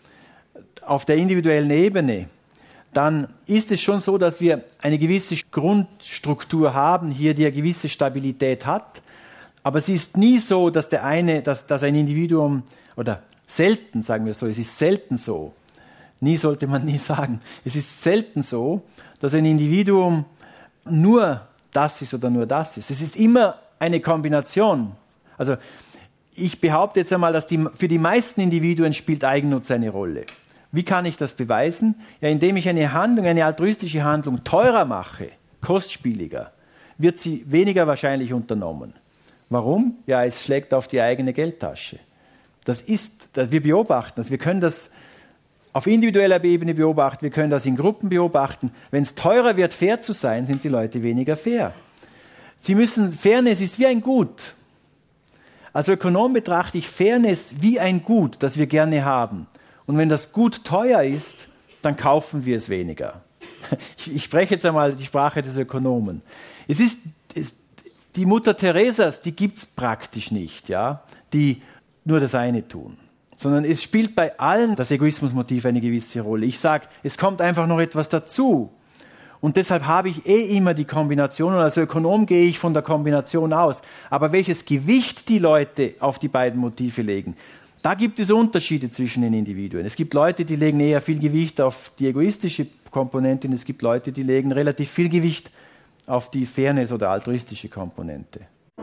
auf der individuellen Ebene, dann ist es schon so, dass wir eine gewisse Grundstruktur haben, hier, die eine gewisse Stabilität hat. Aber es ist nie so, dass der eine, dass, dass ein Individuum, oder selten, sagen wir so, es ist selten so, nie sollte man nie sagen, es ist selten so, dass ein Individuum nur das ist oder nur das ist. Es ist immer eine Kombination. Also ich behaupte jetzt einmal, dass die, für die meisten Individuen spielt Eigennutz eine Rolle. Wie kann ich das beweisen? Ja, indem ich eine Handlung, eine altruistische Handlung teurer mache, kostspieliger, wird sie weniger wahrscheinlich unternommen. Warum? Ja, es schlägt auf die eigene Geldtasche. Das ist, wir beobachten das, wir können das auf individueller Ebene beobachten, wir können das in Gruppen beobachten. Wenn es teurer wird, fair zu sein, sind die Leute weniger fair. Sie müssen, Fairness ist wie ein Gut. Als Ökonom betrachte ich Fairness wie ein Gut, das wir gerne haben. Und wenn das Gut teuer ist, dann kaufen wir es weniger. Ich, ich spreche jetzt einmal die Sprache des Ökonomen. Es ist, es, die Mutter Theresas, die gibt es praktisch nicht, ja, die nur das eine tun. Sondern es spielt bei allen das Egoismusmotiv eine gewisse Rolle. Ich sage, es kommt einfach noch etwas dazu. Und deshalb habe ich eh immer die Kombination. Und als Ökonom gehe ich von der Kombination aus. Aber welches Gewicht die Leute auf die beiden Motive legen, da gibt es Unterschiede zwischen den Individuen. Es gibt Leute, die legen eher viel Gewicht auf die egoistische Komponente und es gibt Leute, die legen relativ viel Gewicht auf die Fairness- oder altruistische Komponente.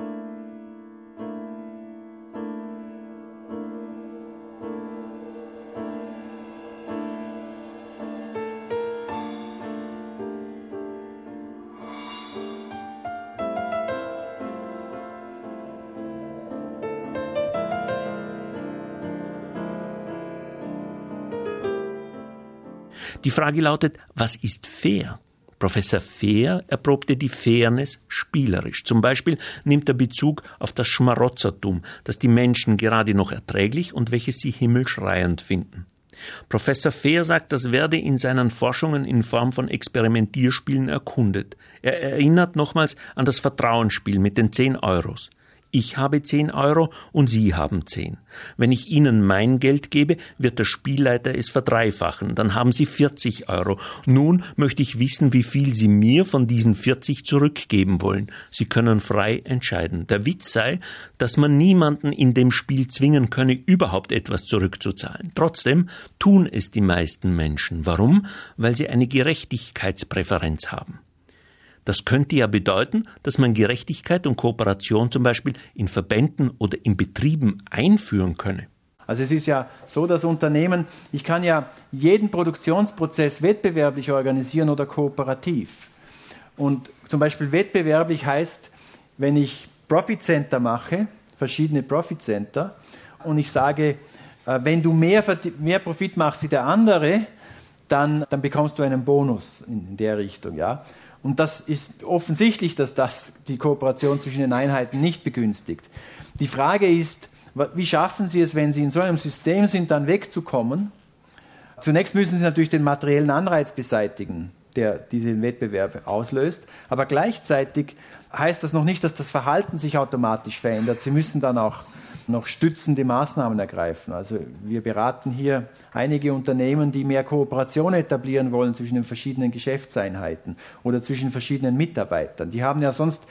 Die Frage lautet, was ist fair? Professor Fehr erprobte die Fairness spielerisch. Zum Beispiel nimmt er Bezug auf das Schmarotzertum, das die Menschen gerade noch erträglich und welches sie himmelschreiend finden. Professor Fehr sagt, das werde in seinen Forschungen in Form von Experimentierspielen erkundet. Er erinnert nochmals an das Vertrauensspiel mit den zehn Euros. Ich habe zehn Euro und Sie haben zehn. Wenn ich Ihnen mein Geld gebe, wird der Spielleiter es verdreifachen. Dann haben Sie vierzig Euro. Nun möchte ich wissen, wie viel Sie mir von diesen vierzig zurückgeben wollen. Sie können frei entscheiden. Der Witz sei, dass man niemanden in dem Spiel zwingen könne, überhaupt etwas zurückzuzahlen. Trotzdem tun es die meisten Menschen. Warum? Weil sie eine Gerechtigkeitspräferenz haben. Das könnte ja bedeuten, dass man Gerechtigkeit und Kooperation zum Beispiel in Verbänden oder in Betrieben einführen könne. Also es ist ja so, dass Unternehmen, ich kann ja jeden Produktionsprozess wettbewerblich organisieren oder kooperativ. Und zum Beispiel wettbewerblich heißt, wenn ich Profit Center mache, verschiedene Profit Center, und ich sage, wenn du mehr, mehr Profit machst wie der andere, dann, dann bekommst du einen Bonus in der Richtung, ja. Und das ist offensichtlich, dass das die Kooperation zwischen den Einheiten nicht begünstigt. Die Frage ist, wie schaffen Sie es, wenn Sie in so einem System sind, dann wegzukommen? Zunächst müssen Sie natürlich den materiellen Anreiz beseitigen, der diesen Wettbewerb auslöst. Aber gleichzeitig heißt das noch nicht, dass das Verhalten sich automatisch verändert. Sie müssen dann auch noch stützende Maßnahmen ergreifen. Also wir beraten hier einige Unternehmen, die mehr Kooperation etablieren wollen zwischen den verschiedenen Geschäftseinheiten oder zwischen verschiedenen Mitarbeitern. Die haben ja sonst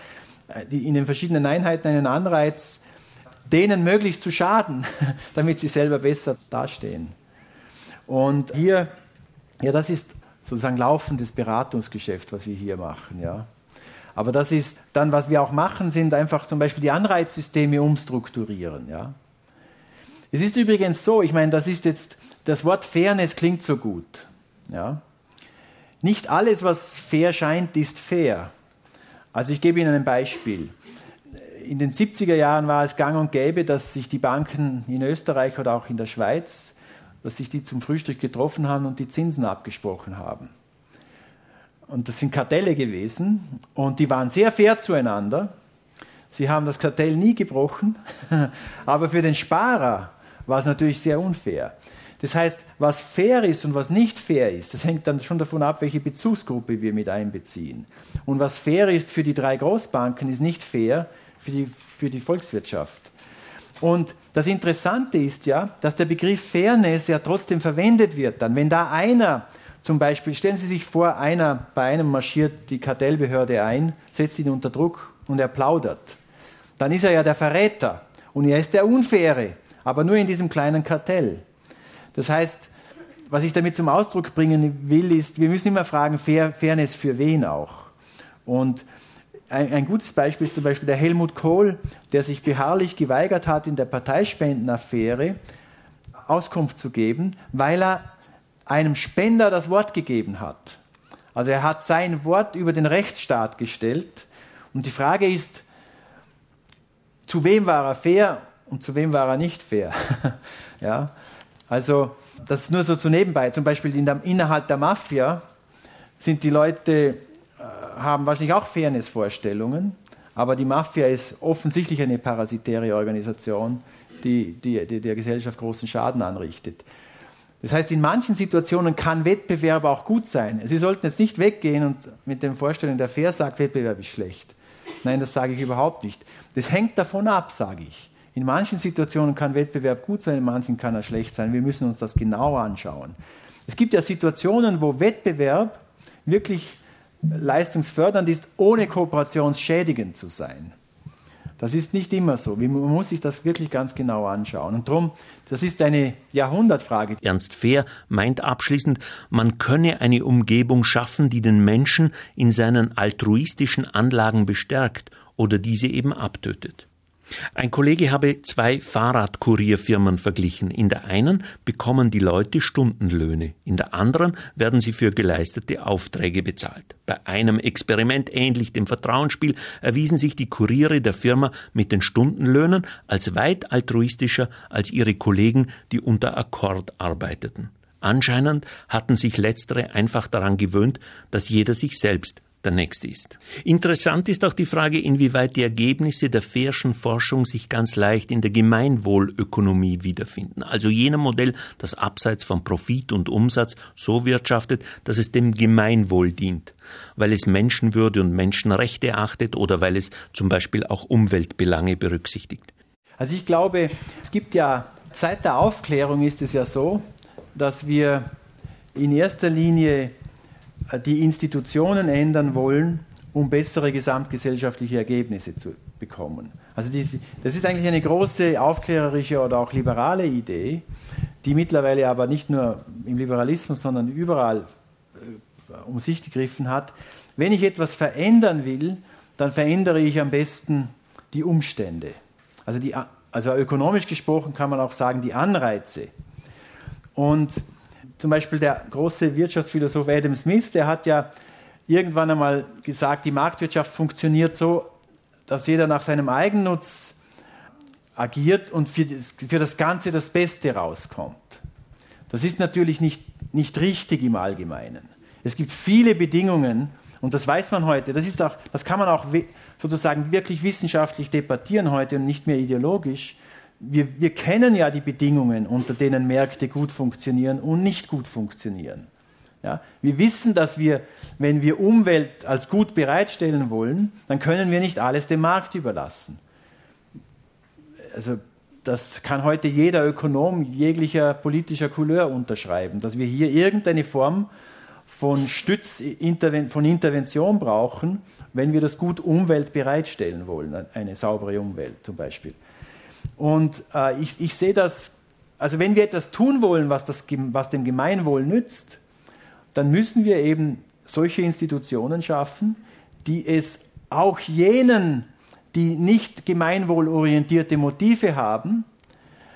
in den verschiedenen Einheiten einen Anreiz, denen möglichst zu schaden, damit sie selber besser dastehen. Und hier, ja, das ist sozusagen laufendes Beratungsgeschäft, was wir hier machen, ja. Aber das ist dann, was wir auch machen, sind einfach zum Beispiel die Anreizsysteme umstrukturieren. Ja. Es ist übrigens so, ich meine, das ist jetzt das Wort Fairness klingt so gut. Ja? Nicht alles, was fair scheint, ist fair. Also ich gebe Ihnen ein Beispiel. In den siebziger Jahren war es gang und gäbe, dass sich die Banken in Österreich oder auch in der Schweiz, dass sich die zum Frühstück getroffen haben und die Zinsen abgesprochen haben. Und das sind Kartelle gewesen und die waren sehr fair zueinander. Sie haben das Kartell nie gebrochen, aber für den Sparer war es natürlich sehr unfair. Das heißt, was fair ist und was nicht fair ist, das hängt dann schon davon ab, welche Bezugsgruppe wir mit einbeziehen. Und was fair ist für die drei Großbanken, ist nicht fair für die, für die Volkswirtschaft. Und das Interessante ist ja, dass der Begriff Fairness ja trotzdem verwendet wird. Dann, wenn da einer, zum Beispiel, stellen Sie sich vor, einer bei einem marschiert die Kartellbehörde ein, setzt ihn unter Druck und er plaudert. Dann ist er ja der Verräter und er ist der Unfaire, aber nur in diesem kleinen Kartell. Das heißt, was ich damit zum Ausdruck bringen will, ist, wir müssen immer fragen, Fair, Fairness für wen auch. Und ein, ein gutes Beispiel ist zum Beispiel der Helmut Kohl, der sich beharrlich geweigert hat, in der Parteispendenaffäre Auskunft zu geben, weil er einem Spender das Wort gegeben hat. Also er hat sein Wort über den Rechtsstaat gestellt. Und die Frage ist, zu wem war er fair und zu wem war er nicht fair? Ja, also das ist nur so zu nebenbei. Zum Beispiel in der, innerhalb der Mafia sind die Leute, äh, haben wahrscheinlich auch Fairness-Vorstellungen, aber die Mafia ist offensichtlich eine parasitäre Organisation, die, die, die der Gesellschaft großen Schaden anrichtet. Das heißt, in manchen Situationen kann Wettbewerb auch gut sein. Sie sollten jetzt nicht weggehen und mit den Vorstellungen, der fair sagt, Wettbewerb ist schlecht. Nein, das sage ich überhaupt nicht. Das hängt davon ab, sage ich. In manchen Situationen kann Wettbewerb gut sein, in manchen kann er schlecht sein. Wir müssen uns das genau anschauen. Es gibt ja Situationen, wo Wettbewerb wirklich leistungsfördernd ist, ohne kooperationsschädigend zu sein. Das ist nicht immer so. Man muss sich das wirklich ganz genau anschauen. Und darum, das ist eine Jahrhundertfrage. Ernst Fehr meint abschließend, man könne eine Umgebung schaffen, die den Menschen in seinen altruistischen Anlagen bestärkt oder diese eben abtötet. Ein Kollege habe zwei Fahrradkurierfirmen verglichen. In der einen bekommen die Leute Stundenlöhne, in der anderen werden sie für geleistete Aufträge bezahlt. Bei einem Experiment ähnlich dem Vertrauensspiel erwiesen sich die Kuriere der Firma mit den Stundenlöhnen als weit altruistischer als ihre Kollegen, die unter Akkord arbeiteten. Anscheinend hatten sich letztere einfach daran gewöhnt, dass jeder sich selbst der Nächste ist. Interessant ist auch die Frage, inwieweit die Ergebnisse der Fehrschen Forschung sich ganz leicht in der Gemeinwohlökonomie wiederfinden. Also jenem Modell, das abseits von Profit und Umsatz so wirtschaftet, dass es dem Gemeinwohl dient, weil es Menschenwürde und Menschenrechte achtet oder weil es zum Beispiel auch Umweltbelange berücksichtigt. Also ich glaube, es gibt ja, seit der Aufklärung ist es ja so, dass wir in erster Linie die Institutionen ändern wollen, um bessere gesamtgesellschaftliche Ergebnisse zu bekommen. Also die, das ist eigentlich eine große aufklärerische oder auch liberale Idee, die mittlerweile aber nicht nur im Liberalismus, sondern überall äh, um sich gegriffen hat. Wenn ich etwas verändern will, dann verändere ich am besten die Umstände. Also, die, also ökonomisch gesprochen kann man auch sagen, die Anreize. Und zum Beispiel der große Wirtschaftsphilosoph Adam Smith, der hat ja irgendwann einmal gesagt, die Marktwirtschaft funktioniert so, dass jeder nach seinem Eigennutz agiert und für das, für das Ganze das Beste rauskommt. Das ist natürlich nicht, nicht richtig im Allgemeinen. Es gibt viele Bedingungen, und das weiß man heute, das, ist auch, das kann man auch sozusagen wirklich wissenschaftlich debattieren heute und nicht mehr ideologisch. Wir, wir kennen ja die Bedingungen, unter denen Märkte gut funktionieren und nicht gut funktionieren. Ja, wir wissen, dass wir, wenn wir Umwelt als gut bereitstellen wollen, dann können wir nicht alles dem Markt überlassen. Also das kann heute jeder Ökonom jeglicher politischer Couleur unterschreiben, dass wir hier irgendeine Form von Stütz, von Intervention brauchen, wenn wir das gut Umwelt bereitstellen wollen, eine saubere Umwelt zum Beispiel. Und äh, ich, ich sehe das, also wenn wir etwas tun wollen, was, das, was dem Gemeinwohl nützt, dann müssen wir eben solche Institutionen schaffen, die es auch jenen, die nicht gemeinwohlorientierte Motive haben,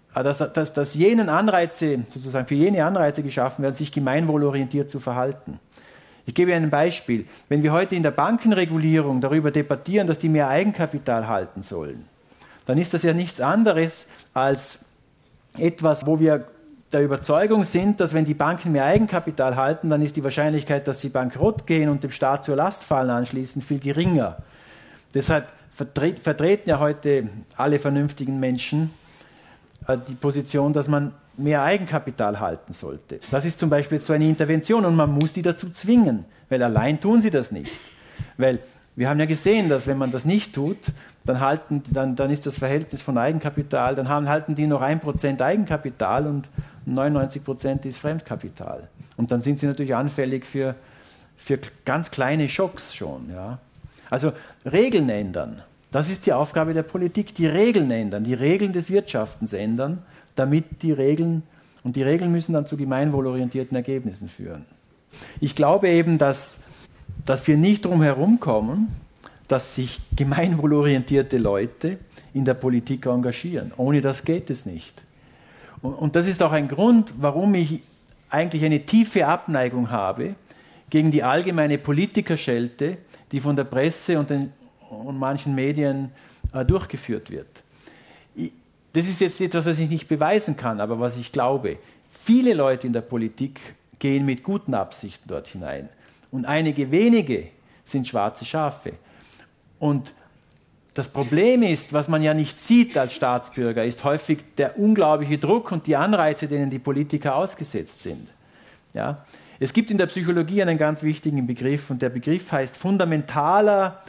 dass, dass, dass jenen Anreize, sozusagen für jene Anreize geschaffen werden, sich gemeinwohlorientiert zu verhalten. Ich gebe Ihnen ein Beispiel. Wenn wir heute in der Bankenregulierung darüber debattieren, dass die mehr Eigenkapital halten sollen, dann ist das ja nichts anderes als etwas, wo wir der Überzeugung sind, dass wenn die Banken mehr Eigenkapital halten, dann ist die Wahrscheinlichkeit, dass sie bankrott gehen und dem Staat zur Last fallen anschließend, viel geringer. Deshalb vertre- vertreten ja heute alle vernünftigen Menschen äh, die Position, dass man mehr Eigenkapital halten sollte. Das ist zum Beispiel so eine Intervention und man muss die dazu zwingen, weil allein tun sie das nicht. Weil wir haben ja gesehen, dass wenn man das nicht tut, dann, halten, dann, dann ist das Verhältnis von Eigenkapital, dann haben, halten die noch ein Prozent Eigenkapital und neunundneunzig Prozent ist Fremdkapital. Und dann sind sie natürlich anfällig für, für ganz kleine Schocks schon. Ja. Also Regeln ändern, das ist die Aufgabe der Politik, die Regeln ändern, die Regeln des Wirtschaftens ändern, damit die Regeln, und die Regeln müssen dann zu gemeinwohlorientierten Ergebnissen führen. Ich glaube eben, dass, dass wir nicht drum herum kommen, dass sich gemeinwohlorientierte Leute in der Politik engagieren. Ohne das geht es nicht. Und, und das ist auch ein Grund, warum ich eigentlich eine tiefe Abneigung habe gegen die allgemeine Politikerschelte, die von der Presse und, den, und manchen Medien äh, durchgeführt wird. Ich, Das ist jetzt etwas, was ich nicht beweisen kann, aber was ich glaube. Viele Leute in der Politik gehen mit guten Absichten dort hinein. Und einige wenige sind schwarze Schafe. Und das Problem ist, was man ja nicht sieht als Staatsbürger, ist häufig der unglaubliche Druck und die Anreize, denen die Politiker ausgesetzt sind. Ja? Es gibt in der Psychologie einen ganz wichtigen Begriff und der Begriff heißt fundamentaler,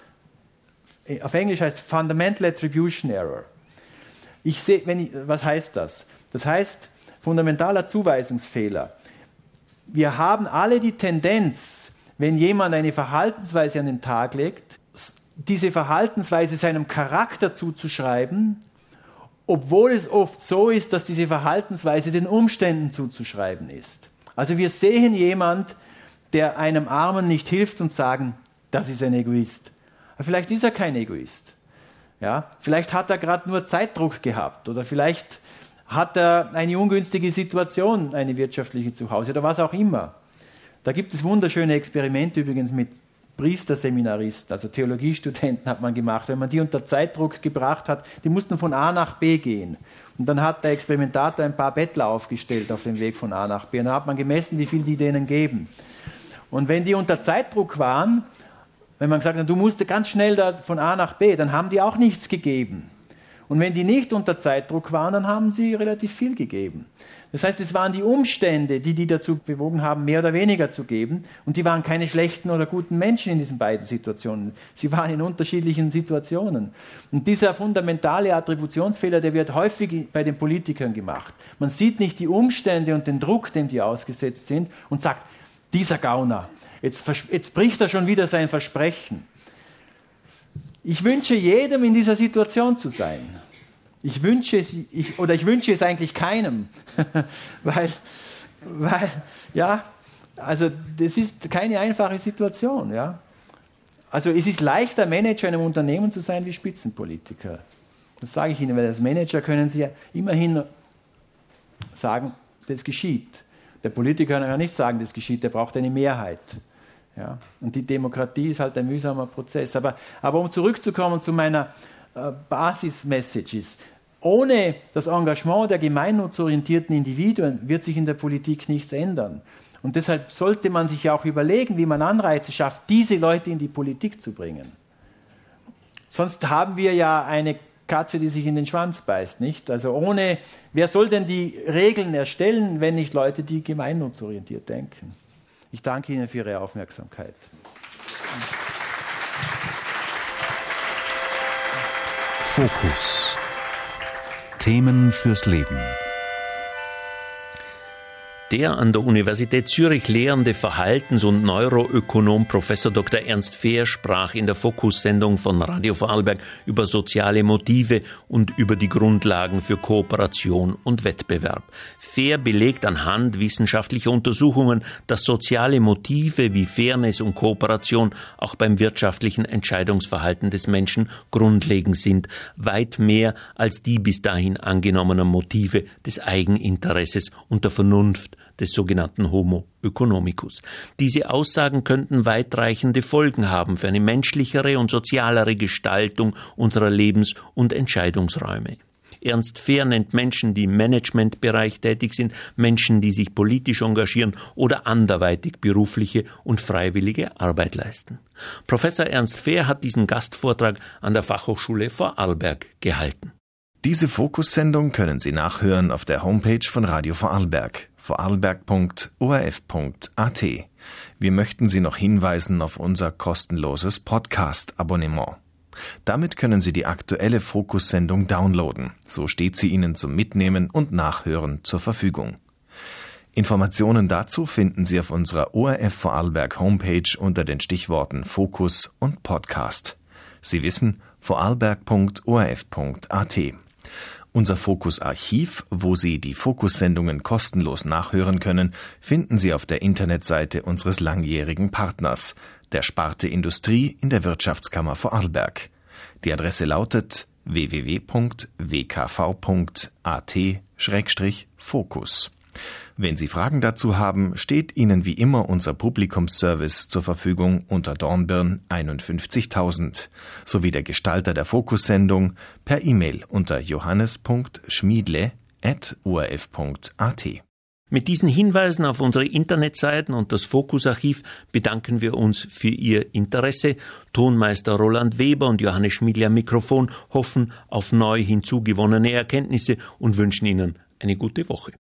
auf Englisch heißt Fundamental Attribution Error. Ich sehe, wenn ich, was heißt das? Das heißt, fundamentaler Zuweisungsfehler. Wir haben alle die Tendenz, wenn jemand eine Verhaltensweise an den Tag legt, diese Verhaltensweise seinem Charakter zuzuschreiben, obwohl es oft so ist, dass diese Verhaltensweise den Umständen zuzuschreiben ist. Also wir sehen jemand, der einem Armen nicht hilft und sagen, das ist ein Egoist. Aber vielleicht ist er kein Egoist. Ja, vielleicht hat er gerade nur Zeitdruck gehabt oder vielleicht hat er eine ungünstige Situation, eine wirtschaftliche zu Hause oder was auch immer. Da gibt es wunderschöne Experimente übrigens mit Priesterseminaristen, also Theologiestudenten hat man gemacht. Wenn man die unter Zeitdruck gebracht hat, die mussten von A nach B gehen. Und dann hat der Experimentator ein paar Bettler aufgestellt auf dem Weg von A nach B. Und dann hat man gemessen, wie viel die denen geben. Und wenn die unter Zeitdruck waren, wenn man gesagt hat, du musst ganz schnell da von A nach B, dann haben die auch nichts gegeben. Und wenn die nicht unter Zeitdruck waren, dann haben sie relativ viel gegeben. Das heißt, es waren die Umstände, die die dazu bewogen haben, mehr oder weniger zu geben. Und die waren keine schlechten oder guten Menschen in diesen beiden Situationen. Sie waren in unterschiedlichen Situationen. Und dieser fundamentale Attributionsfehler, der wird häufig bei den Politikern gemacht. Man sieht nicht die Umstände und den Druck, dem die ausgesetzt sind, und sagt, dieser Gauner, jetzt, jetzt bricht er schon wieder sein Versprechen. Ich wünsche jedem, in dieser Situation zu sein. Ich wünsche es, ich, oder ich wünsche es eigentlich keinem, weil, weil, ja, also das ist keine einfache Situation, ja. Also es ist leichter, Manager in einem Unternehmen zu sein wie Spitzenpolitiker. Das sage ich Ihnen, weil als Manager können Sie ja immerhin sagen, das geschieht. Der Politiker kann ja nicht sagen, das geschieht, der braucht eine Mehrheit. Ja. Und die Demokratie ist halt ein mühsamer Prozess. Aber, aber um zurückzukommen zu meiner äh, Basis-Messages, ohne das Engagement der gemeinnutzorientierten Individuen wird sich in der Politik nichts ändern. Und deshalb sollte man sich ja auch überlegen, wie man Anreize schafft, diese Leute in die Politik zu bringen. Sonst haben wir ja eine Katze, die sich in den Schwanz beißt, nicht? Also ohne, wer soll denn die Regeln erstellen, wenn nicht Leute, die gemeinnutzorientiert denken? Ich danke Ihnen für Ihre Aufmerksamkeit. Fokus. Themen fürs Leben. Der an der Universität Zürich lehrende Verhaltens- und Neuroökonom Professor Doktor Ernst Fehr sprach in der Fokus-Sendung von Radio Vorarlberg über soziale Motive und über die Grundlagen für Kooperation und Wettbewerb. Fehr belegt anhand wissenschaftlicher Untersuchungen, dass soziale Motive wie Fairness und Kooperation auch beim wirtschaftlichen Entscheidungsverhalten des Menschen grundlegend sind, weit mehr als die bis dahin angenommenen Motive des Eigeninteresses und der Vernunft des sogenannten Homo economicus. Diese Aussagen könnten weitreichende Folgen haben für eine menschlichere und sozialere Gestaltung unserer Lebens- und Entscheidungsräume. Ernst Fehr nennt Menschen, die im Managementbereich tätig sind, Menschen, die sich politisch engagieren oder anderweitig berufliche und freiwillige Arbeit leisten. Professor Ernst Fehr hat diesen Gastvortrag an der Fachhochschule Vorarlberg gehalten. Diese Fokussendung können Sie nachhören auf der Homepage von Radio Vorarlberg, vorarlberg punkt o r f punkt a t. Wir möchten Sie noch hinweisen auf unser kostenloses Podcast-Abonnement. Damit können Sie die aktuelle Fokussendung downloaden. So steht sie Ihnen zum Mitnehmen und Nachhören zur Verfügung. Informationen dazu finden Sie auf unserer O R F Vorarlberg Homepage unter den Stichworten Fokus und Podcast. Sie wissen, vorarlberg punkt o r f punkt a t. Unser Fokus-Archiv, wo Sie die Fokussendungen kostenlos nachhören können, finden Sie auf der Internetseite unseres langjährigen Partners, der Sparte Industrie in der Wirtschaftskammer Vorarlberg. Die Adresse lautet w w w punkt w k v punkt a t Schrägstrich Fokus. Wenn Sie Fragen dazu haben, steht Ihnen wie immer unser Publikumsservice zur Verfügung unter Dornbirn einundfünfzigtausend sowie der Gestalter der Fokussendung per E-Mail unter johannes punkt schmiedle at o r f punkt a t. Mit diesen Hinweisen auf unsere Internetseiten und das Fokusarchiv bedanken wir uns für Ihr Interesse. Tonmeister Roland Weber und Johannes Schmiedle am Mikrofon hoffen auf neu hinzugewonnene Erkenntnisse und wünschen Ihnen eine gute Woche.